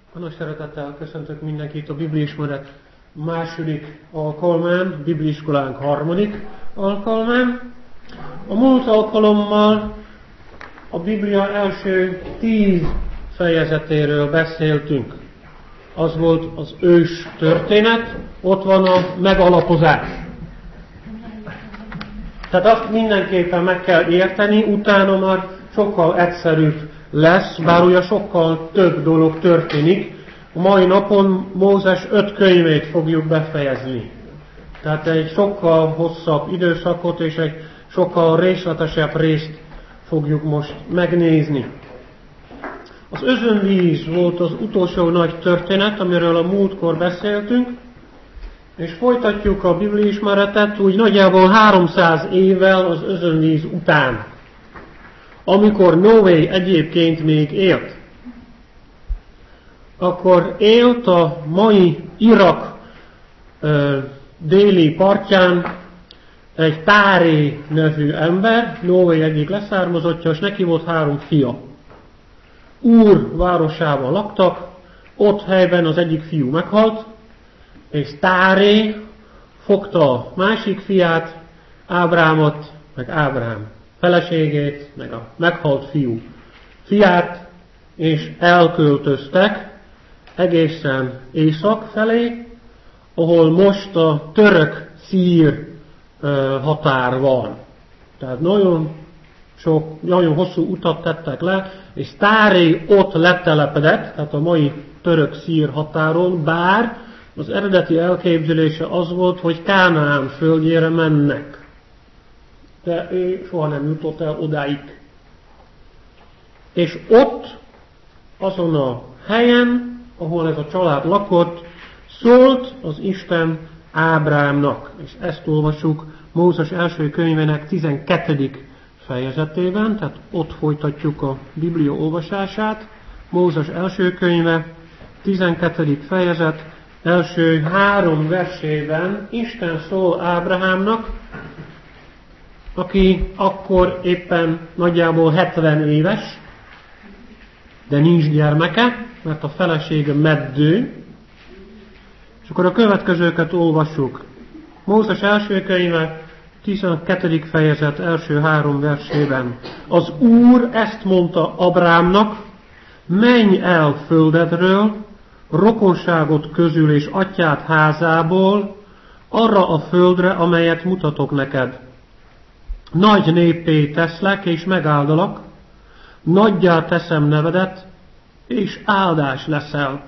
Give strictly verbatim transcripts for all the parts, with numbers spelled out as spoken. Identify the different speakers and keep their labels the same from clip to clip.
Speaker 1: Nagy szeretettel köszöntök mindenkit a Bibliaismeret második alkalmán, Bibliiskolánk harmadik alkalmán. A múlt alkalommal a Biblia első tíz fejezetéről beszéltünk. Az volt az ős történet, ott van a megalapozás. Tehát azt mindenképpen meg kell érteni, utána már sokkal egyszerűbb lesz, bár ugye sokkal több dolog történik. A mai napon Mózes öt könyvét fogjuk befejezni. Tehát egy sokkal hosszabb időszakot és egy sokkal részletesebb részt fogjuk most megnézni. Az özönvíz volt az utolsó nagy történet, amiről a múltkor beszéltünk, és folytatjuk a bibliaismeretet úgy nagyjából háromszáz évvel az özönvíz után, amikor Noé egyébként még élt. Akkor élt a mai Irak ö, déli partján egy Táré nevű ember, Noé egyik leszármazottja, és neki volt három fia. Úr városában laktak, ott helyben az egyik fiú meghalt, és Táré fogta a másik fiát, Ábrámot, meg Ábrám feleségét, meg a meghalt fiú fiát, és elköltöztek egészen észak felé, ahol most a török-szír határ van. Tehát nagyon sok, nagyon hosszú utat tettek le, és Táré ott letelepedett, tehát a mai török-szír határon, bár az eredeti elképzelése az volt, hogy Kánaán földjére mennek. De ő soha nem jutott el odáig. És ott, azon a helyen, ahol ez a család lakott, szólt az Isten Ábrámnak. És ezt olvassuk Mózes első könyvének tizenkettedik fejezetében, tehát ott folytatjuk a Biblia olvasását. Mózes első könyve, tizenkettedik fejezet, első három versében Isten szól Ábrahámnak, aki akkor éppen nagyjából hetven éves, de nincs gyermeke, mert a felesége meddő. És akkor a következőket olvassuk. Mózes első könyve, tizenkettedik fejezet első három versében. Az Úr ezt mondta Abrámnak, menj el földedről, rokonságot közül és atyád házából, arra a földre, amelyet mutatok neked. Nagy néppé teszlek, és megáldalak, nagyjá teszem nevedet, és áldás leszel.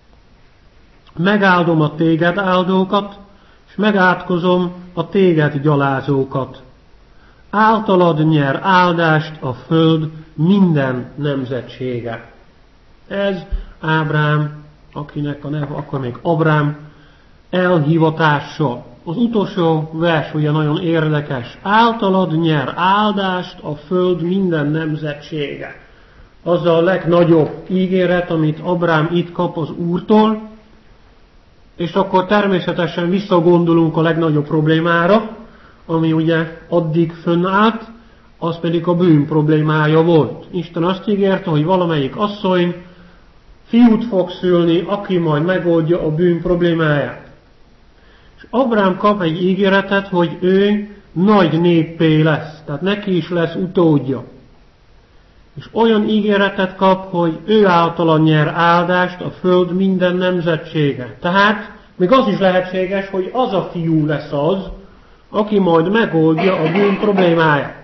Speaker 1: Megáldom a téged áldókat, és megátkozom a téged gyalázókat. Általad nyer áldást a föld minden nemzetsége. Ez Ábrám, akinek a neve akkor még Abrám, elhivatása. Az utolsó vers ugye nagyon érdekes. Általad nyer áldást a föld minden nemzetsége. Az a legnagyobb ígéret, amit Abrám itt kap az Úrtól, és akkor természetesen visszagondolunk a legnagyobb problémára, ami ugye addig fönnállt, az pedig a bűn problémája volt. Isten azt ígérte, hogy valamelyik asszony fiút fog szülni, aki majd megoldja a bűn problémáját. És Abrám kap egy ígéretet, hogy ő nagy néppé lesz, tehát neki is lesz utódja. És olyan ígéretet kap, hogy ő általa nyer áldást a föld minden nemzetsége. Tehát még az is lehetséges, hogy az a fiú lesz az, aki majd megoldja a bűn problémáját.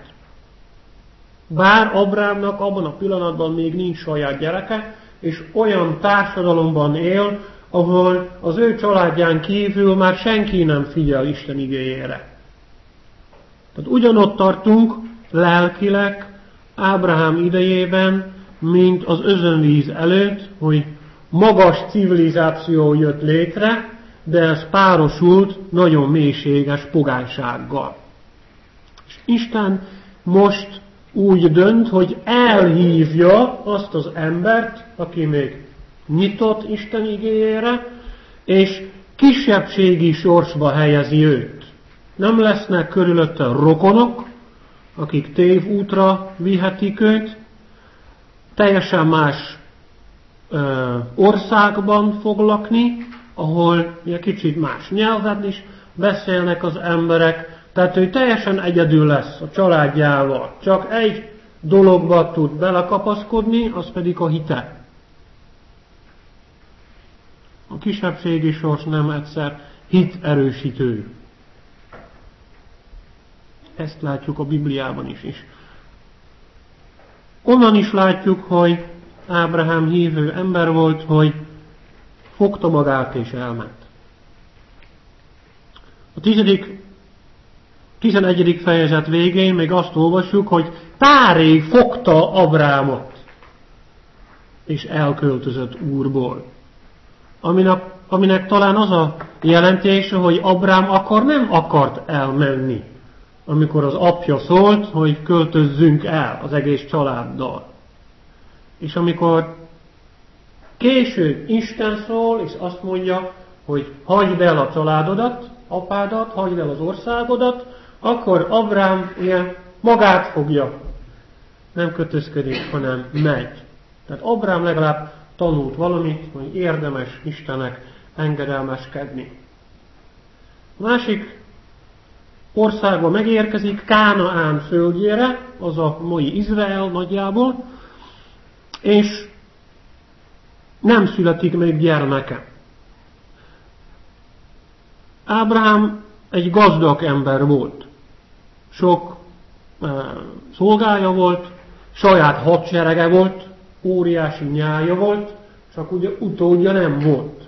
Speaker 1: Bár Abrámnak abban a pillanatban még nincs saját gyereke, és olyan társadalomban él, ahol az ő családján kívül már senki nem figyel Isten igéjére. Tehát ugyanott tartunk lelkileg Ábrahám idejében, mint az özönvíz előtt, hogy magas civilizáció jött létre, de ez párosult nagyon mélységes pogánysággal. És Isten most úgy dönt, hogy elhívja azt az embert, aki még nyitott Isten igéjére, és kisebbségi sorsba helyezi őt. Nem lesznek körülötte rokonok, akik tévútra vihetik őt, teljesen más ö, országban fog lakni, ahol egy kicsit más nyelven is beszélnek az emberek, tehát ő teljesen egyedül lesz a családjával. Csak egy dologba tud belekapaszkodni, az pedig a hite. A kisebbségi sors nem egyszer hit erősítő. Ezt látjuk a Bibliában is is. Onnan is látjuk, hogy Ábrahám hívő ember volt, hogy fogta magát és elment. A tizedik, tizenegyedik fejezet végén még azt olvassuk, hogy Táré fogta Abrámot, és elköltözött Úrból. Aminek, aminek talán az a jelentése, hogy Abrám akkor nem akart elmenni, amikor az apja szólt, hogy költözzünk el az egész családdal. És amikor később Isten szól, és azt mondja, hogy hagyd el a családodat, apádat, hagyd el az országodat, akkor Abrám ilyen magát fogja. Nem kötözködik, hanem megy. Tehát Abrám legalább tanult valamit, hogy érdemes Istennek engedelmeskedni. A másik országba megérkezik, Kánaán földjére, az a mai Izrael nagyjából, és nem születik még gyermeke. Ábrahám egy gazdag ember volt. Sok e, szolgája volt, saját hadserege volt, óriási nyája volt, csak ugye utódja nem volt.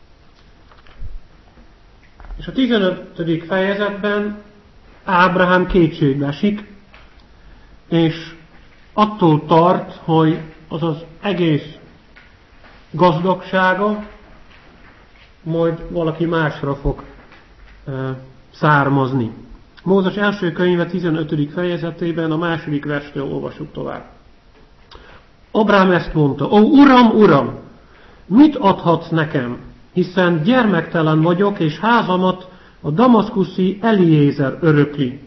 Speaker 1: És a tizenötödik fejezetben Ábrahám kétségbe esik, és attól tart, hogy az az egész gazdagsága majd valaki másra fog e, származni. Mózes első könyve tizenötödik fejezetében a második verstől olvasjuk tovább. Abrám ezt mondta: Ó, Uram, Uram, mit adhatsz nekem, hiszen gyermektelen vagyok, és házamat a damaszkuszi Eliézer örökli.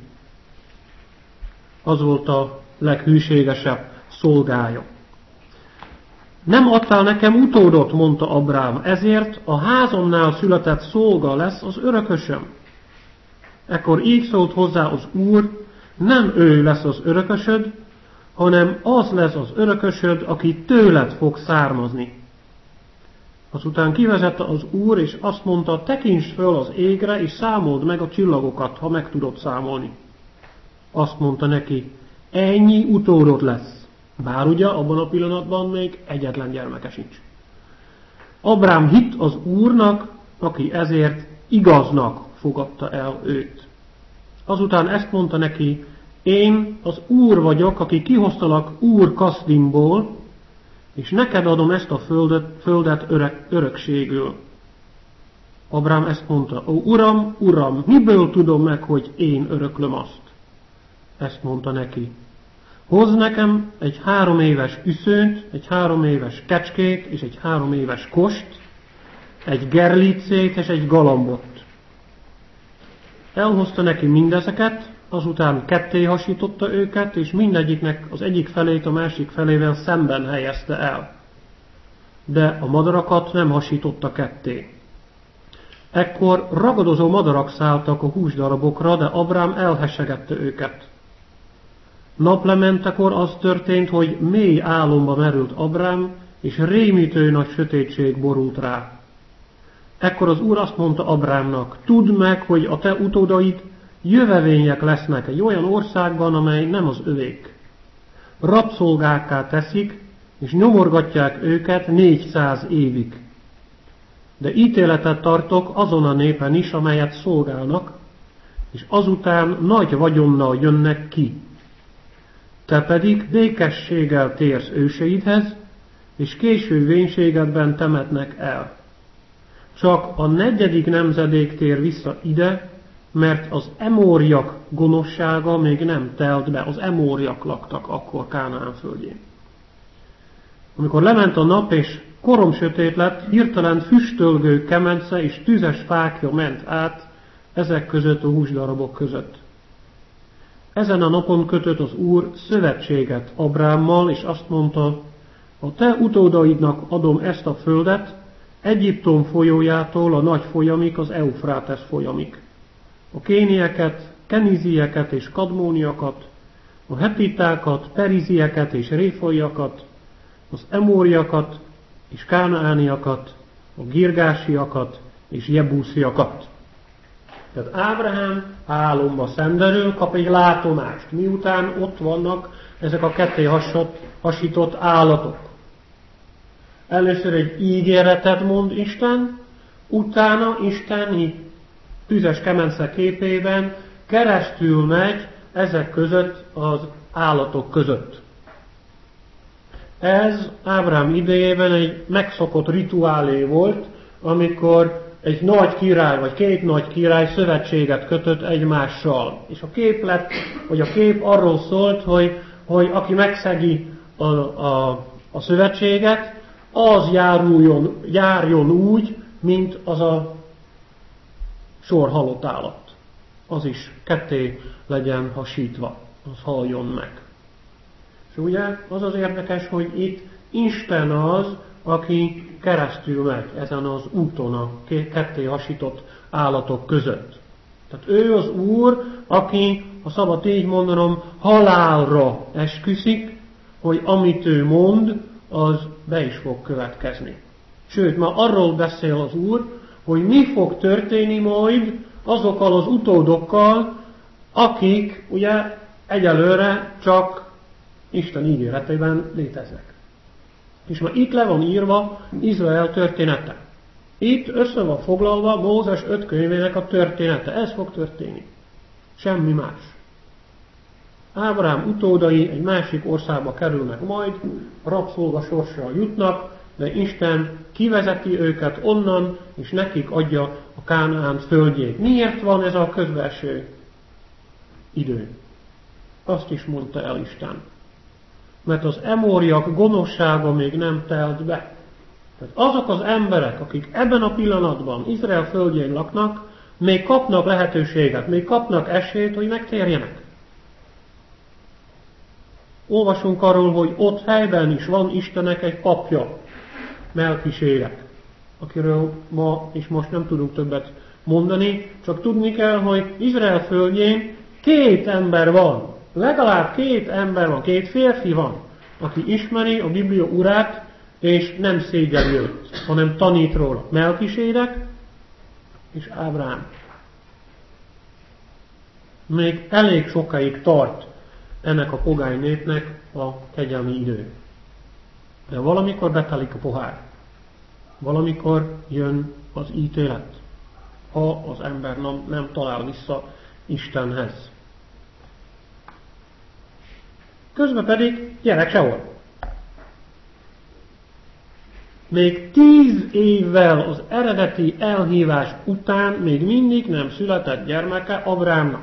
Speaker 1: Az volt a leghűségesebb szolgája. Nem adtál nekem utódot, mondta Abrám, ezért a házamnál született szolga lesz az örökösöm. Ekkor így szólt hozzá az Úr: nem ő lesz az örökösöd, hanem az lesz az örökösöd, aki tőled fog származni. Azután kivezette az Úr, és azt mondta: tekintsd föl az égre, és számold meg a csillagokat, ha meg tudod számolni. Azt mondta neki: ennyi utódod lesz. Bár ugye abban a pillanatban még egyetlen gyermeke sincs. Abrám hitt az Úrnak, aki ezért igaznak fogadta el őt. Azután ezt mondta neki: én az Úr vagyok, aki kihoztalak Úr Kasdimból, és neked adom ezt a földet, földet örök, örökségül. Abrám ezt mondta: ó, Uram, Uram, miből tudom meg, hogy én öröklöm azt? Ezt mondta neki: hozz nekem egy három éves üszönt, egy három éves kecskét, és egy három éves kost, egy gerlicét és egy galambot. Elhozta neki mindezeket, azután ketté hasította őket, és mindegyiknek az egyik felét a másik felével szemben helyezte el. De a madarakat nem hasította ketté. Ekkor ragadozó madarak szálltak a húsdarabokra, de Abrám elhessegette őket. Naplementekor az történt, hogy mély álomba merült Abrám, és rémítő nagy sötétség borult rá. Ekkor az Úr azt mondta Abrámnak: tudd meg, hogy a te utódaid jövevények lesznek egy olyan országban, amely nem az övék. Rabszolgákká teszik, és nyomorgatják őket négyszáz évig. De ítéletet tartok azon a népen is, amelyet szolgálnak, és azután nagy vagyonnal jönnek ki. Te pedig békességgel térsz őseidhez, és késő vénységedben temetnek el. Csak a negyedik nemzedék tér vissza ide, mert az emóriak gonoszsága még nem telt be. Az emóriak laktak akkor Kánaán földjén. Amikor lement a nap, és korom sötét lett, hirtelen füstölgő kemence és tüzes fákja ment át ezek között a húsdarabok között. Ezen a napon kötött az Úr szövetséget Abrámmal, és azt mondta: a te utódaidnak adom ezt a földet, Egyiptom folyójától a nagy folyamig, az Eufrátesz folyamig. A kénieket, kenizieket és kadmóniakat, a hetitákat, perizieket és réfaiakat, az emóriakat és kánaániakat, a girgásiakat és jebúsziakat. Tehát Ábrahám álomba szenderül, kap egy látomást, miután ott vannak ezek a ketté hasított állatok. Először egy ígéretet mond Isten, utána isteni tüzes kemence képében keresztül megy ezek között az állatok között. Ez Ábrahám idejében egy megszokott rituálé volt, amikor egy nagy király, vagy két nagy király szövetséget kötött egymással. És a képlet, vagy a kép arról szólt, hogy, hogy aki megszegi a, a, a szövetséget, az járuljon, járjon úgy, mint az a sor halott állat. Az is ketté legyen hasítva, az haljon meg. És ugye az az érdekes, hogy itt Isten az, aki keresztül megy ezen az úton a ketté hasított állatok között. Tehát ő az Úr, aki, ha szabad így mondanom, halálra esküszik, hogy amit ő mond, az be is fog következni. Sőt, már arról beszél az Úr, hogy mi fog történni majd azokkal az utódokkal, akik ugye egyelőre csak Isten ígéretében léteznek. És már itt le van írva Izrael története. Itt össze van foglalva Mózes öt könyvének a története. Ez fog történni. Semmi más. Ábrahám utódai egy másik országba kerülnek majd, rabszolga sorsra jutnak, de Isten kivezeti őket onnan, és nekik adja a Kánaán földjét. Miért van ez a közbelső idő? Azt is mondta el Isten. Mert az emóriak gonoszsága még nem telt be. Tehát azok az emberek, akik ebben a pillanatban Izrael földjén laknak, még kapnak lehetőséget, még kapnak esélyt, hogy megtérjenek. Olvasunk arról, hogy ott helyben is van Istennek egy papja, Melkisédek, akiről ma és most nem tudunk többet mondani, csak tudni kell, hogy Izrael földjén két ember van, legalább két ember van, két férfi van, aki ismeri a Biblia urát, és nem szégyeli őt, hanem tanít róla. Melkisédek és Ábrahám. Még elég sokáig tart ennek a pogány népnek a kegyelmi idő. De valamikor betelik a pohár. Valamikor jön az ítélet, ha az ember nem, nem talál vissza Istenhez. Közben pedig gyerek sehol. Még tíz évvel az eredeti elhívás után még mindig nem született gyermeke Ábrahámnak.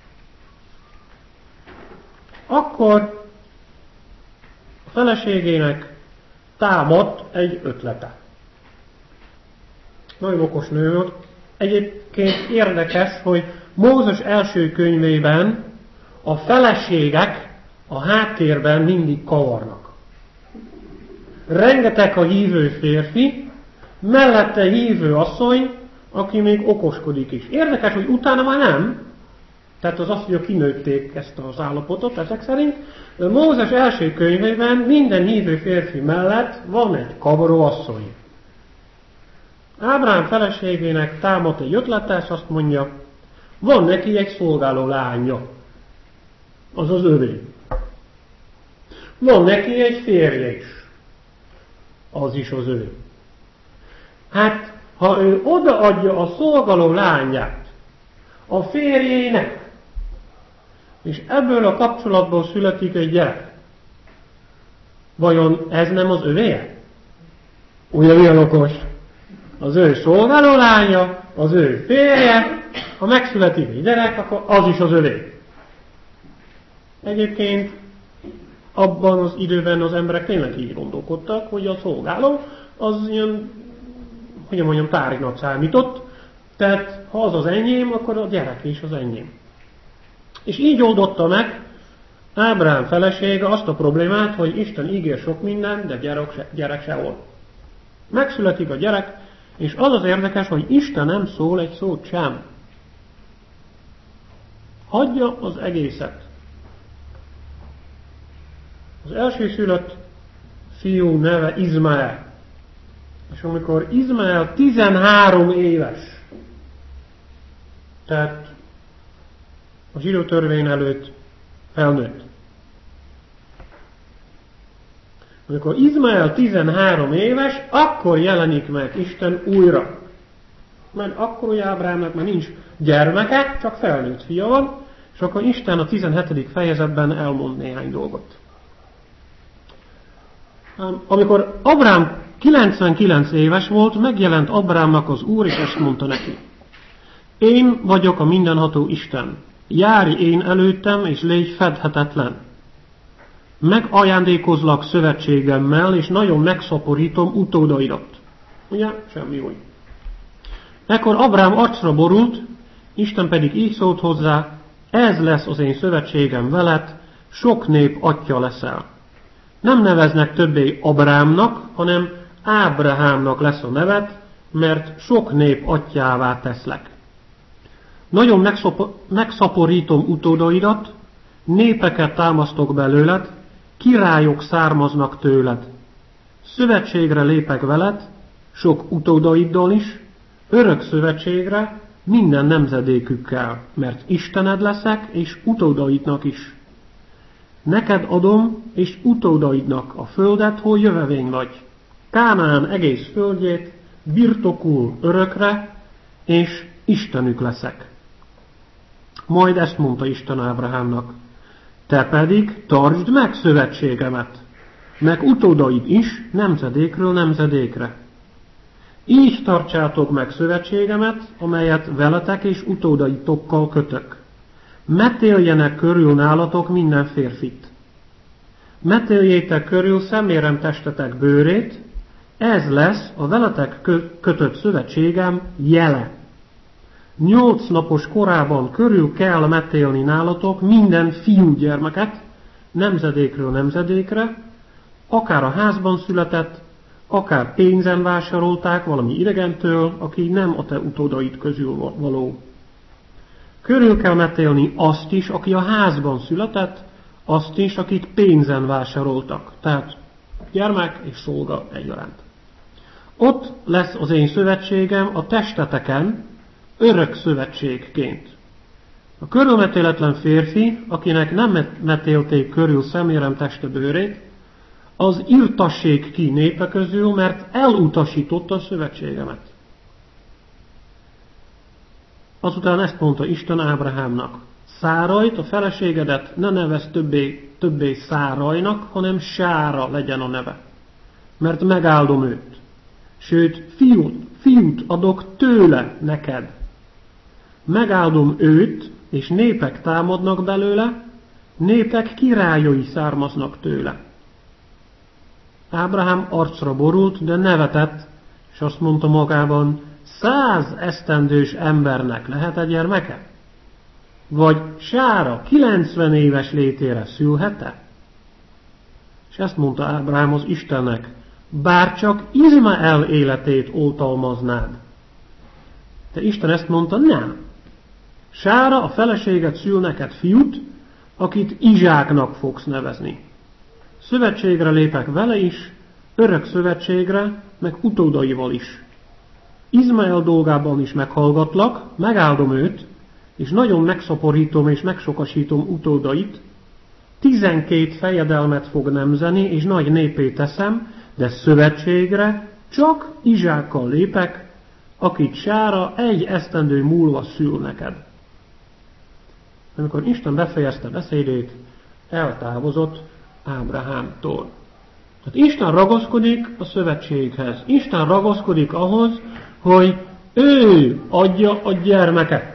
Speaker 1: Akkor a feleségének támadt egy ötlete. Nagyon okos nő volt. Egyébként érdekes, hogy Mózes első könyvében a feleségek a háttérben mindig kavarnak. Rengeteg a hívő férfi, mellette hívő asszony, aki még okoskodik is. Érdekes, hogy utána már nem. Tehát az azt, hogy kinőtték ezt az állapotot ezek szerint. De Mózes első könyvében minden hívő férfi mellett van egy kavaró asszony. Ábrahám feleségének támad egy ötlete, és azt mondja, van neki egy szolgáló lánya. Az az övé. Van neki egy férje is. Az is az ő. Hát, ha ő odaadja a szolgáló lányát a férjének, és ebből a kapcsolatból születik egy gyerek, vajon ez nem az övéje? Ugye milyen okos? Az ő szolgáló lánya, az ő férje, ha megszületik egy gyerek, akkor az is az övé. Egyébként abban az időben az emberek tényleg így gondolkodtak, hogy a szolgáló az ilyen, hogy mondjam, tárgynak számított, tehát ha az az enyém, akkor a gyerek is az enyém. És így oldotta meg Ábrahám felesége azt a problémát, hogy Isten ígér sok minden, de gyerek, se, gyerek sehol. Megszületik a gyerek, és az az érdekes, hogy Isten nem szól egy szót sem. Hagyja az egészet. Az elsőszülött fiú neve Izmael. És amikor Izmael tizenhárom éves, tehát a zsidó törvény előtt felnőtt. Amikor Izmael tizenhárom éves, akkor jelenik meg Isten újra. Mert akkor ugye Ábrahámnak már nincs gyermeke, csak felnőtt fia van, és akkor Isten a tizenhetedik fejezetben elmond néhány dolgot. Amikor Abrám kilencvenkilenc éves volt, megjelent Abrámnak az Úr, és ezt mondta neki. Én vagyok a mindenható Isten. Járj én előttem, és légy fedhetetlen. Megajándékozlak szövetségemmel, és nagyon megszaporítom utódaidat. Ugye? Semmi új. Ekkor Abrám arcra borult, Isten pedig így szólt hozzá, ez lesz az én szövetségem veled, sok nép atya leszel. Nem neveznek többé Abrámnak, hanem Ábrahámnak lesz a neved, mert sok nép atyává teszlek. Nagyon megszop- megszaporítom utódaidat, népeket támasztok belőled, királyok származnak tőled. Szövetségre lépek veled, sok utódaiddal is, örök szövetségre minden nemzedékükkel, mert Istened leszek, és utódaidnak is. Neked adom, és utódaidnak a földet, hol jövevény vagy. Kánaán egész földjét birtokul örökre, és Istenük leszek. Majd ezt mondta Isten Ábrahámnak. Te pedig tartsd meg szövetségemet, meg utódaid is nemzedékről nemzedékre. Így tartsátok meg szövetségemet, amelyet veletek és utódaitokkal kötök. Metéljenek körül nálatok minden férfit. Metéljétek körül szemérem testetek bőrét, ez lesz a veletek kötött szövetségem jele. Nyolc napos korában körül kell metélni nálatok minden fiúgyermeket, nemzedékről nemzedékre, akár a házban született, akár pénzen vásárolták valami idegentől, aki nem a te utódaid közül való. Körül kell metélni azt is, aki a házban született, azt is, akit pénzen vásároltak. Tehát gyermek és szolga egyaránt. Ott lesz az én szövetségem a testeteken, örök szövetségként. A körülmetéletlen férfi, akinek nem metélték körül szemérem teste bőrét, az irtassék ki népe közül, mert elutasította a szövetségemet. Azután ezt mondta Isten Ábrahámnak. Szárajt, a feleségedet ne nevez többé, többé Szárajnak, hanem Sára legyen a neve. Mert megáldom őt. Sőt, fiút, fiút adok tőle neked. Megáldom őt, és népek támadnak belőle, népek királyai származnak tőle. Ábrahám arcra borult, de nevetett, és azt mondta magában, száz esztendős embernek lehet-e gyermeke? Vagy Sára kilencven éves létére szülhet-e? És ezt mondta Ábrahám az Istennek, bár csak Izmael életét oltalmaznád. De Isten ezt mondta, nem. Sára a feleséget szül neked fiút, akit Izsáknak fogsz nevezni. Szövetségre lépek vele is, örök szövetségre, meg utódaival is. Izmael dolgában is meghallgatlak, megáldom őt, és nagyon megszaporítom és megsokasítom utódait, tizenkét fejedelmet fog nemzeni, és nagy népé teszem, de szövetségre csak Izsákkal lépek, akit Sára egy esztendő múlva szül neked. Amikor Isten befejezte beszédét, eltávozott Ábrahámtól. Tehát Isten ragaszkodik a szövetséghez. Isten ragaszkodik ahhoz, hogy ő adja a gyermeket.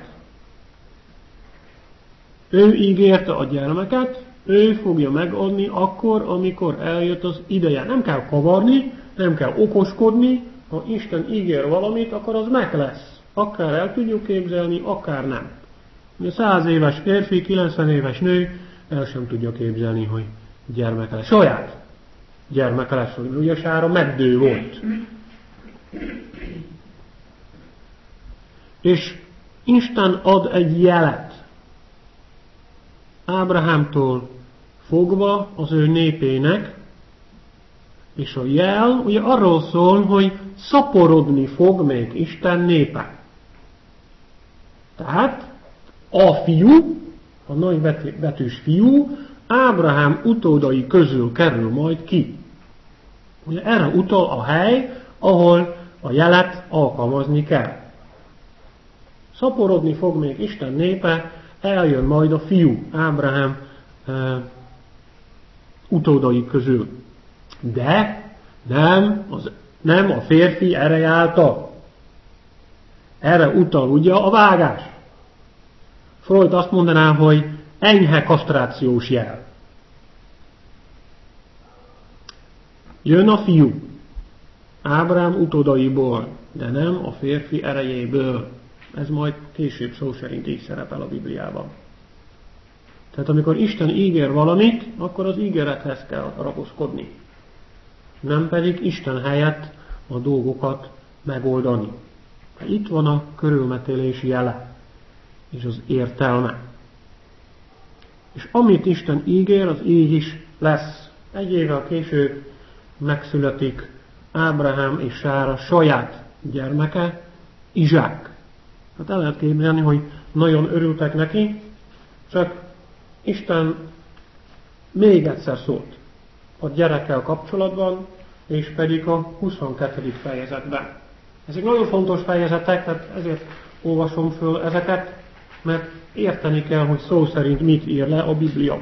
Speaker 1: Ő ígérte a gyermeket, ő fogja megadni akkor, amikor eljött az ideje. Nem kell kavarni, nem kell okoskodni, ha Isten ígér valamit, akkor az meg lesz. Akár el tudjuk képzelni, akár nem. száz éves férfi, kilencven éves nő el sem tudja képzelni, hogy gyermeke lesz. Saját gyermeke lesz, hogy ugye Sára meddő volt. És Isten ad egy jelet Ábrahámtól fogva az ő népének, és a jel ugye arról szól, hogy szaporodni fog még Isten népe. Tehát a fiú, a nagy betűs fiú, Ábrahám utódai közül kerül majd ki. Ugye erre utal a hely, ahol a jelet alkalmazni kell. Szaporodni fog még Isten népe, eljön majd a fiú Ábrahám e, utódai közül. De nem, az, nem a férfi ereje által. Erre utal ugye a vágás. Freud azt mondaná, hogy enyhe kasztrációs jel. Jön a fiú Ábrahám utódaiból, de nem a férfi erejéből. Ez majd később szó szerint így szerepel a Bibliában. Tehát amikor Isten ígér valamit, akkor az ígérethez kell ragaszkodni. Nem pedig Isten helyett a dolgokat megoldani. Itt van a körülmetélés jele és az értelme. És amit Isten ígér, az így is lesz. Egy évvel később megszületik Ábrahám és Sára saját gyermeke, Izsák. Hát el lehet képzelni, hogy nagyon örültek neki, csak Isten még egyszer szólt a gyerekkel kapcsolatban, és pedig a huszonkettedik fejezetben. Ezek nagyon fontos fejezetek, tehát ezért olvasom föl ezeket, mert érteni kell, hogy szó szerint mit ír le a Biblia.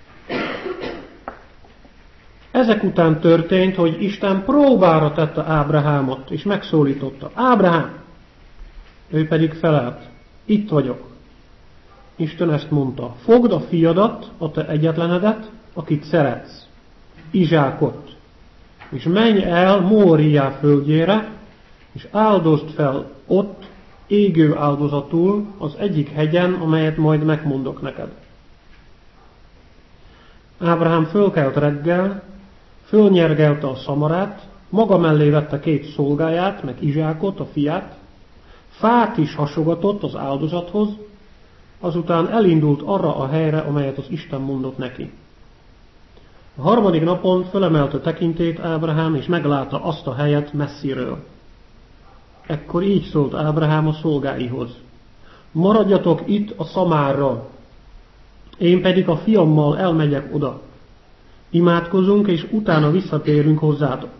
Speaker 1: Ezek után történt, hogy Isten próbára tette Ábrahámot, és megszólította. Ábrahám! Ő pedig felelt. Itt vagyok. Isten ezt mondta. Fogd a fiadat, a te egyetlenedet, akit szeretsz, Izsákot, és menj el Móriá földjére, és áldozd fel ott égő áldozatul az egyik hegyen, amelyet majd megmondok neked. Ábrahám fölkelt reggel, fölnyergelte a szamarát, maga mellé vette két szolgáját, meg Izsákot, a fiát, fát is hasogatott az áldozathoz, azután elindult arra a helyre, amelyet az Isten mondott neki. A harmadik napon fölemelte tekintét Ábrahám, és meglátta azt a helyet messziről. Ekkor így szólt Ábrahám a szolgáihoz. Maradjatok itt a szamárral, én pedig a fiammal elmegyek oda. Imádkozunk, és utána visszatérünk hozzátok.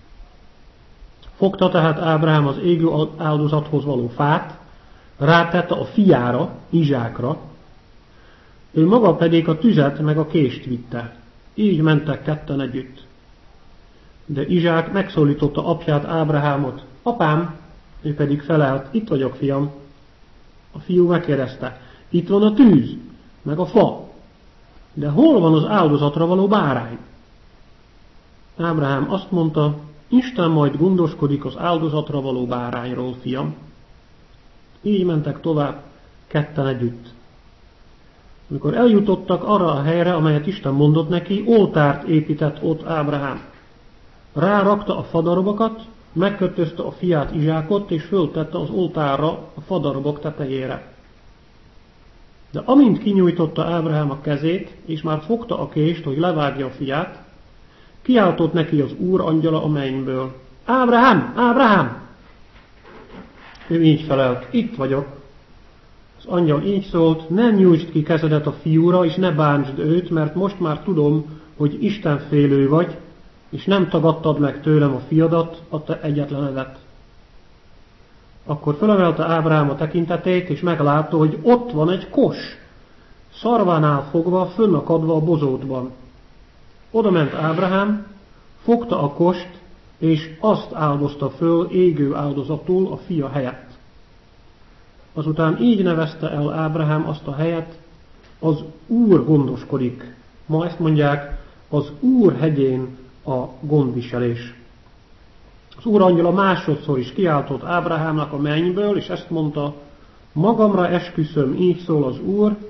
Speaker 1: Fogta tehát Ábrahám az égő áldozathoz való fát, rátette a fiára, Izsákra, ő maga pedig a tüzet meg a kést vitte. Így mentek ketten együtt. De Izsák megszólította apját, Ábrahámot. Apám, ő pedig felelt, itt vagyok, fiam. A fiú megkérdezte, itt van a tűz, meg a fa, de hol van az áldozatra való bárány? Ábrahám azt mondta, Isten majd gondoskodik az áldozatra való bárányról, fiam. Így mentek tovább, ketten együtt. Amikor eljutottak arra a helyre, amelyet Isten mondott neki, oltárt épített ott Ábrahám. Rárakta a fadarobokat, megkötözte a fiát, Izsákot, és föltette az oltárra a fadarabok tetejére. De amint kinyújtotta Ábrahám a kezét, és már fogta a kést, hogy levágja a fiát, kiáltott neki az Úr angyala a mennyből. Ábrahám! Ábrahám! Ő így felelt, itt vagyok. Az angyal így szólt, ne nyújtsd ki kezedet a fiúra, és ne bántsd őt, mert most már tudom, hogy istenfélő vagy, és nem tagadtad meg tőlem a fiadat, a te egyetlenedet. Akkor fölemelte Ábrahám a tekintetét, és meglátta, hogy ott van egy kos, szarvánál fogva, fönnakadva a bozótban. Oda ment Ábrahám, fogta a kost, és azt áldozta föl égő áldozatul a fia helyett. Azután így nevezte el Ábrahám azt a helyet, az Úr gondoskodik. Ma ezt mondják, az Úr hegyén a gondviselés. Az Úr angyala másodszor is kiáltott Ábrahámnak a mennyből, és ezt mondta, magamra esküszöm, így szól az Úr,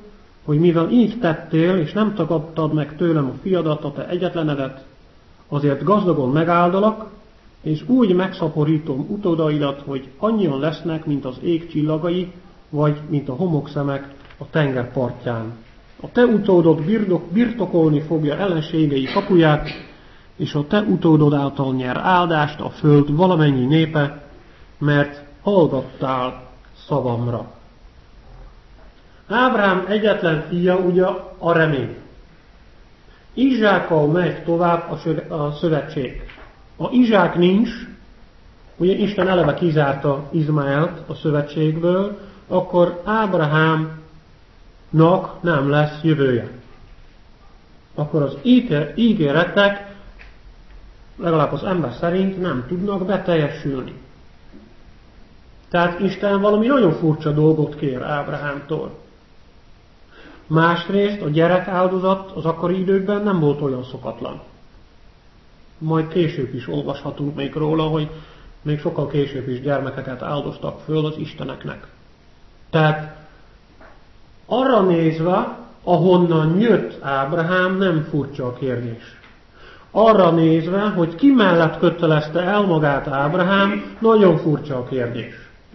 Speaker 1: hogy mivel így tettél, és nem tagadtad meg tőlem a fiadat, a te egyetlenedet, azért gazdagon megáldalak, és úgy megszaporítom utódaidat, hogy annyian lesznek, mint az ég csillagai, vagy mint a homokszemek a tenger partján. A te utódod birtokolni fogja ellenségei kapuját, és a te utódod által nyer áldást a föld valamennyi népe, mert hallgattál szavamra. Ábrahám egyetlen fia ugye a remény. Izsákkal megy tovább a szövetség. Ha Izsák nincs, ugye Isten eleve kizárta Izmaelt a szövetségből, akkor Ábrahámnak nem lesz jövője. Akkor az ígéretek, legalább az ember szerint nem tudnak beteljesülni. Tehát Isten valami nagyon furcsa dolgot kér Ábrahámtól. Másrészt a gyerek áldozat az akkori időkben nem volt olyan szokatlan. Majd később is olvashatunk még róla, hogy még sokkal később is gyermekeket áldoztak föl az isteneknek. Tehát arra nézve, ahonnan jött Ábrahám, nem furcsa a kérdés. Arra nézve, hogy ki mellett kötelezte el magát Ábrahám, nagyon furcsa a kérdés.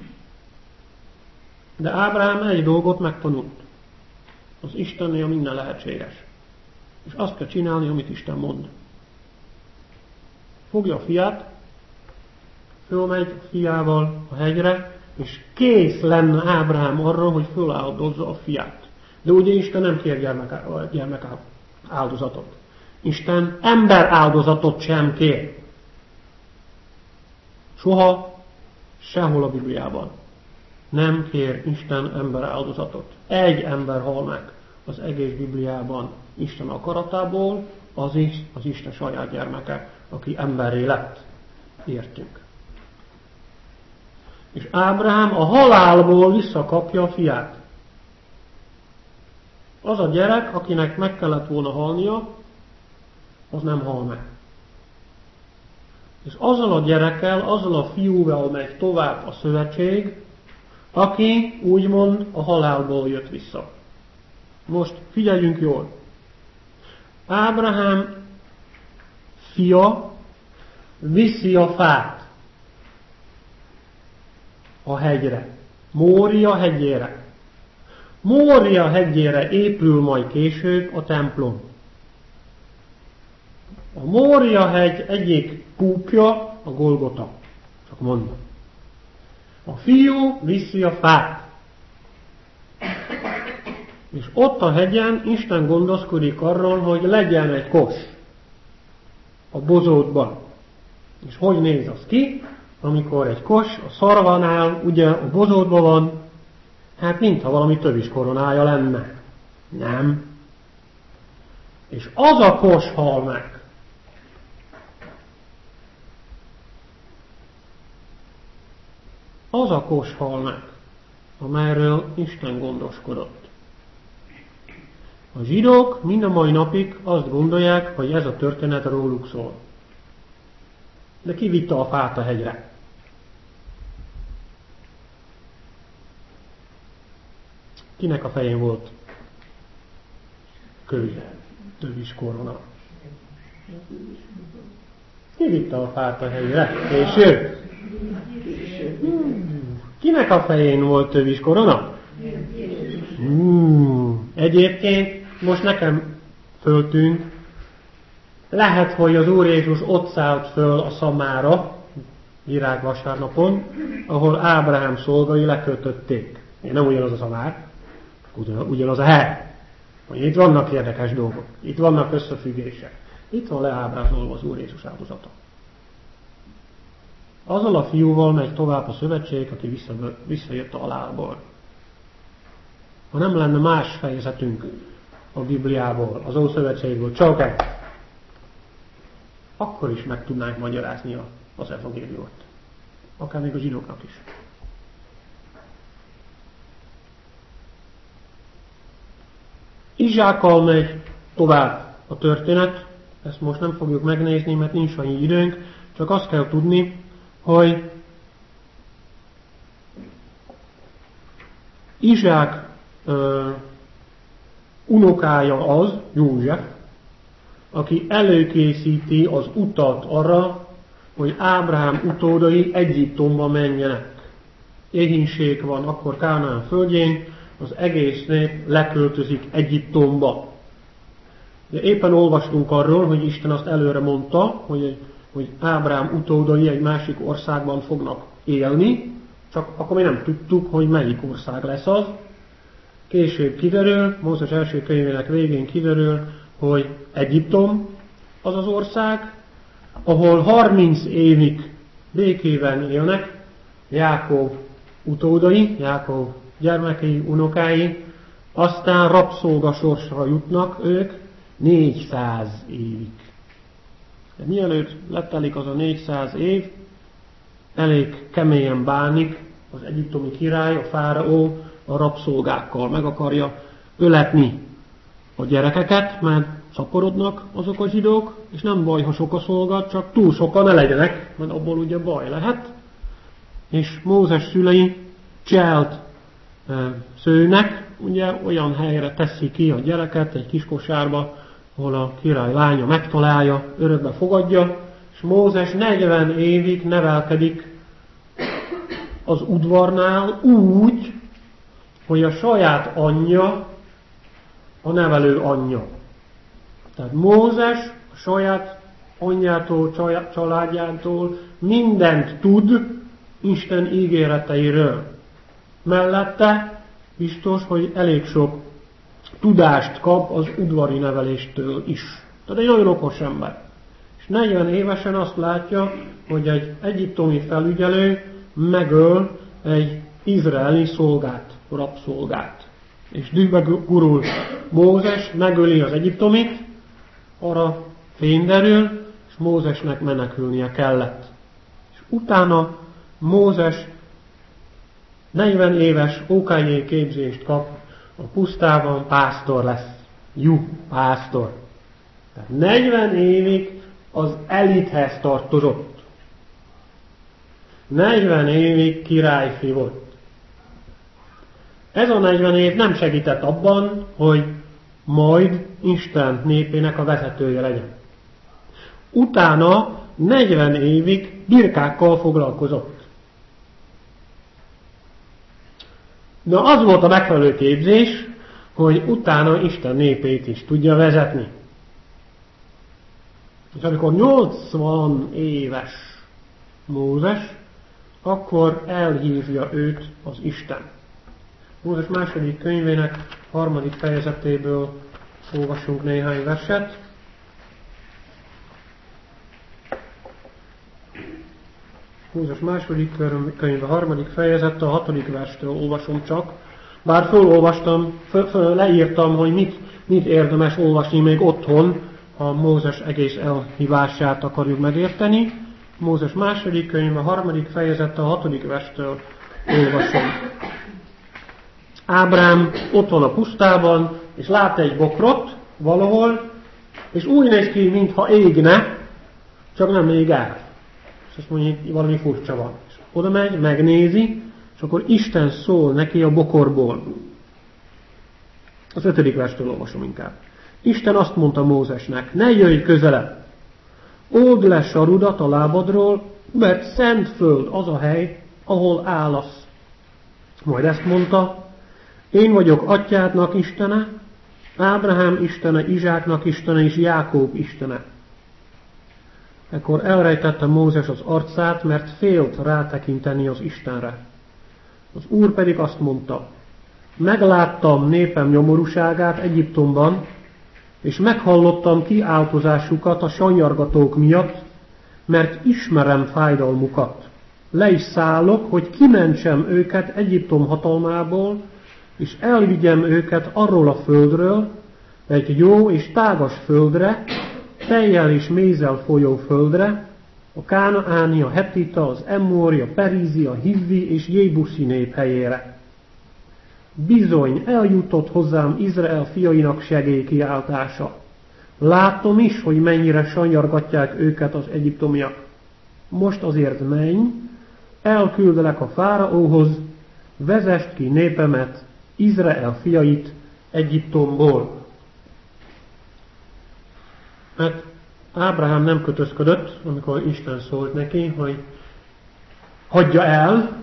Speaker 1: De Ábrahám egy dolgot megtanult. Az Istennél minden lehetséges. És azt kell csinálni, amit Isten mond. Fogja a fiát, fölmegy a fiával a hegyre, és kész lenne Ábrahám arra, hogy föláldozza a fiát. De ugye Isten nem kér gyermek, gyermek áldozatot. Isten ember áldozatot sem kér. Soha, sehol a Bibliában nem kér Isten ember áldozatot. Egy ember hal meg az egész Bibliában Isten akaratából, az is az Isten saját gyermeke, aki emberré lett. Értünk. És Ábrahám a halálból visszakapja a fiát. Az a gyerek, akinek meg kellett volna halnia, az nem hal meg. És azzal a gyerekkel, azzal a fiúval megy tovább a szövetség, aki úgymond a halálból jött vissza. Most figyeljünk jól. Ábrahám fia viszi a fát a hegyre, Mória hegyére. Mória hegyére épül majd később a templom. A Mória hegy egyik púpja a Golgota. Csak mondom. A fiú viszi a fát. És ott a hegyen Isten gondoskodik arról, hogy legyen egy kos a bozótban. És hogy néz az ki, amikor egy kos a szarvanál, ugye a bozótban van, hát mintha valami tövis koronája lenne. Nem. És az a kos hal meg. Az a kos hal meg, amelyről Isten gondoskodott. A zsidók mind a mai napig azt gondolják, hogy ez a történet róluk szól. De ki vitte a fát a hegyre? Kinek a fején volt köly, tövis korona? Ki vitte a fát a hegyre? Később? Kinek a fején volt tövis korona? Hmm. Egyébként most nekem föltűnt, lehet, hogy az Úr Jézus ott szállt föl a Szamára, virágvasárnapon, ahol Ábrahám szolgai lekötötték. Nem ugyanaz a Szamár, ugyanaz a hely. Itt vannak érdekes dolgok, itt vannak összefüggések. Itt van leábrázolva az Úr Jézus áldozata. Azzal a fiúval megy tovább a szövetség, aki vissza, visszajött a halálból. Ha nem lenne más fejezetünk a Bibliából, az Ószövetségből, csak egy, akkor is meg tudnánk magyarázni az evangéliumot. Akár még a zsidóknak is. Izsákkal megy tovább a történet, ezt most nem fogjuk megnézni, mert nincs annyi időnk, csak azt kell tudni, hogy Izsák ö, unokája az, József, aki előkészíti az utat arra, hogy Ábrahám utódai Egyiptomba menjenek. Éhínség van akkor Kánaán földjén, az egész nép leköltözik Egyiptomba. De éppen olvastunk arról, hogy Isten azt előre mondta, hogy, hogy Ábrahám utódai egy másik országban fognak élni, csak akkor mi nem tudtuk, hogy melyik ország lesz az. Később kiderül, Mózes első könyvének végén kiderül, hogy Egyiptom az az ország, ahol harminc évig békében élnek Jákob utódai, Jákob gyermekei, unokái, aztán rabszolgasorsra jutnak ők négyszáz évig. De mielőtt letelik az a négyszáz év, elég keményen bánik az egyiptomi király, a fáraó a rabszolgákkal. Meg akarja öletni a gyerekeket, mert szaporodnak azok a zsidók, és nem baj, ha sok a szolga, csak túl sokan ne legyenek, mert abból ugye baj lehet. És Mózes szülei cselt e, szőnek, ugye olyan helyre teszi ki a gyereket, egy kis kosárba, ahol a király lánya megtalálja, örökbe fogadja, és Mózes negyven évig nevelkedik az udvarnál úgy, hogy a saját anyja a nevelő anyja. Tehát Mózes a saját anyjától, családjától mindent tud Isten ígéreteiről. Mellette biztos, hogy elég sok tudást kap az udvari neveléstől is. Tehát egy nagyon okos ember. És negyven évesen azt látja, hogy egy egyiptomi felügyelő megöl egy izraeli szolgát, rabszolgát. És dühbe gurul Mózes, megöli az egyiptomit, arra fény derül, és Mózesnek menekülnie kellett. És utána Mózes negyven éves ókájé képzést kap, a pusztában pásztor lesz. Jú, pásztor. Tehát negyven évig az elithez tartozott. negyven évig királyfi volt. Ez a negyven év nem segített abban, hogy majd Isten népének a vezetője legyen. Utána negyven évig birkákkal foglalkozott. Na az volt a megfelelő képzés, hogy utána Isten népét is tudja vezetni. És amikor nyolcvan éves Mózes, akkor elhívja őt az Isten. Mózes második könyvének harmadik fejezetéből olvasunk néhány verset. Mózes második könyve harmadik fejezete, a hatodik verstől olvasom csak. Bár fölolvastam, föl, föl, leírtam, hogy mit, mit érdemes olvasni még otthon, ha Mózes egész elhívását akarjuk megérteni. Mózes második könyve harmadik fejezete, a hatodik verstől olvasom. Ábrám ott van a pusztában, és lát egy bokrot valahol, és úgy néz ki, mintha égne, csak nem ég el. És azt mondja, hogy valami furcsa van. És oda megy, megnézi, és akkor Isten szól neki a bokorból. Az ötödik verstől olvasom inkább. Isten azt mondta Mózesnek, ne jöjj közelebb, old le sarudat a lábadról, mert szent föld az a hely, ahol állasz. Majd ezt mondta, én vagyok atyádnak Istene, Ábrahám Istene, Izsáknak Istene és Jákob Istene. Ekkor elrejtette Mózes az arcát, mert félt rátekinteni az Istenre. Az Úr pedig azt mondta, megláttam népem nyomorúságát Egyiptomban, és meghallottam kiáltozásukat a sanyargatók miatt, mert ismerem fájdalmukat. Le is szállok, hogy kimentsem őket Egyiptom hatalmából, és elvigyem őket arról a földről, egy jó és tágas földre, tejjel és mézzel folyó földre, a kánaáni, a hetita, az emmóri, a perízi, a hivvi és jébuszi nép helyére. Bizony, eljutott hozzám Izrael fiainak segélykiáltása. Látom is, hogy mennyire sanyargatják őket az egyiptomiak. Most azért menj, elküldelek a fáraóhoz, vezest ki népemet, Izrael fiait Egyiptomból. Mert Ábrahám nem kötözködött, amikor Isten szólt neki, hogy hagyja el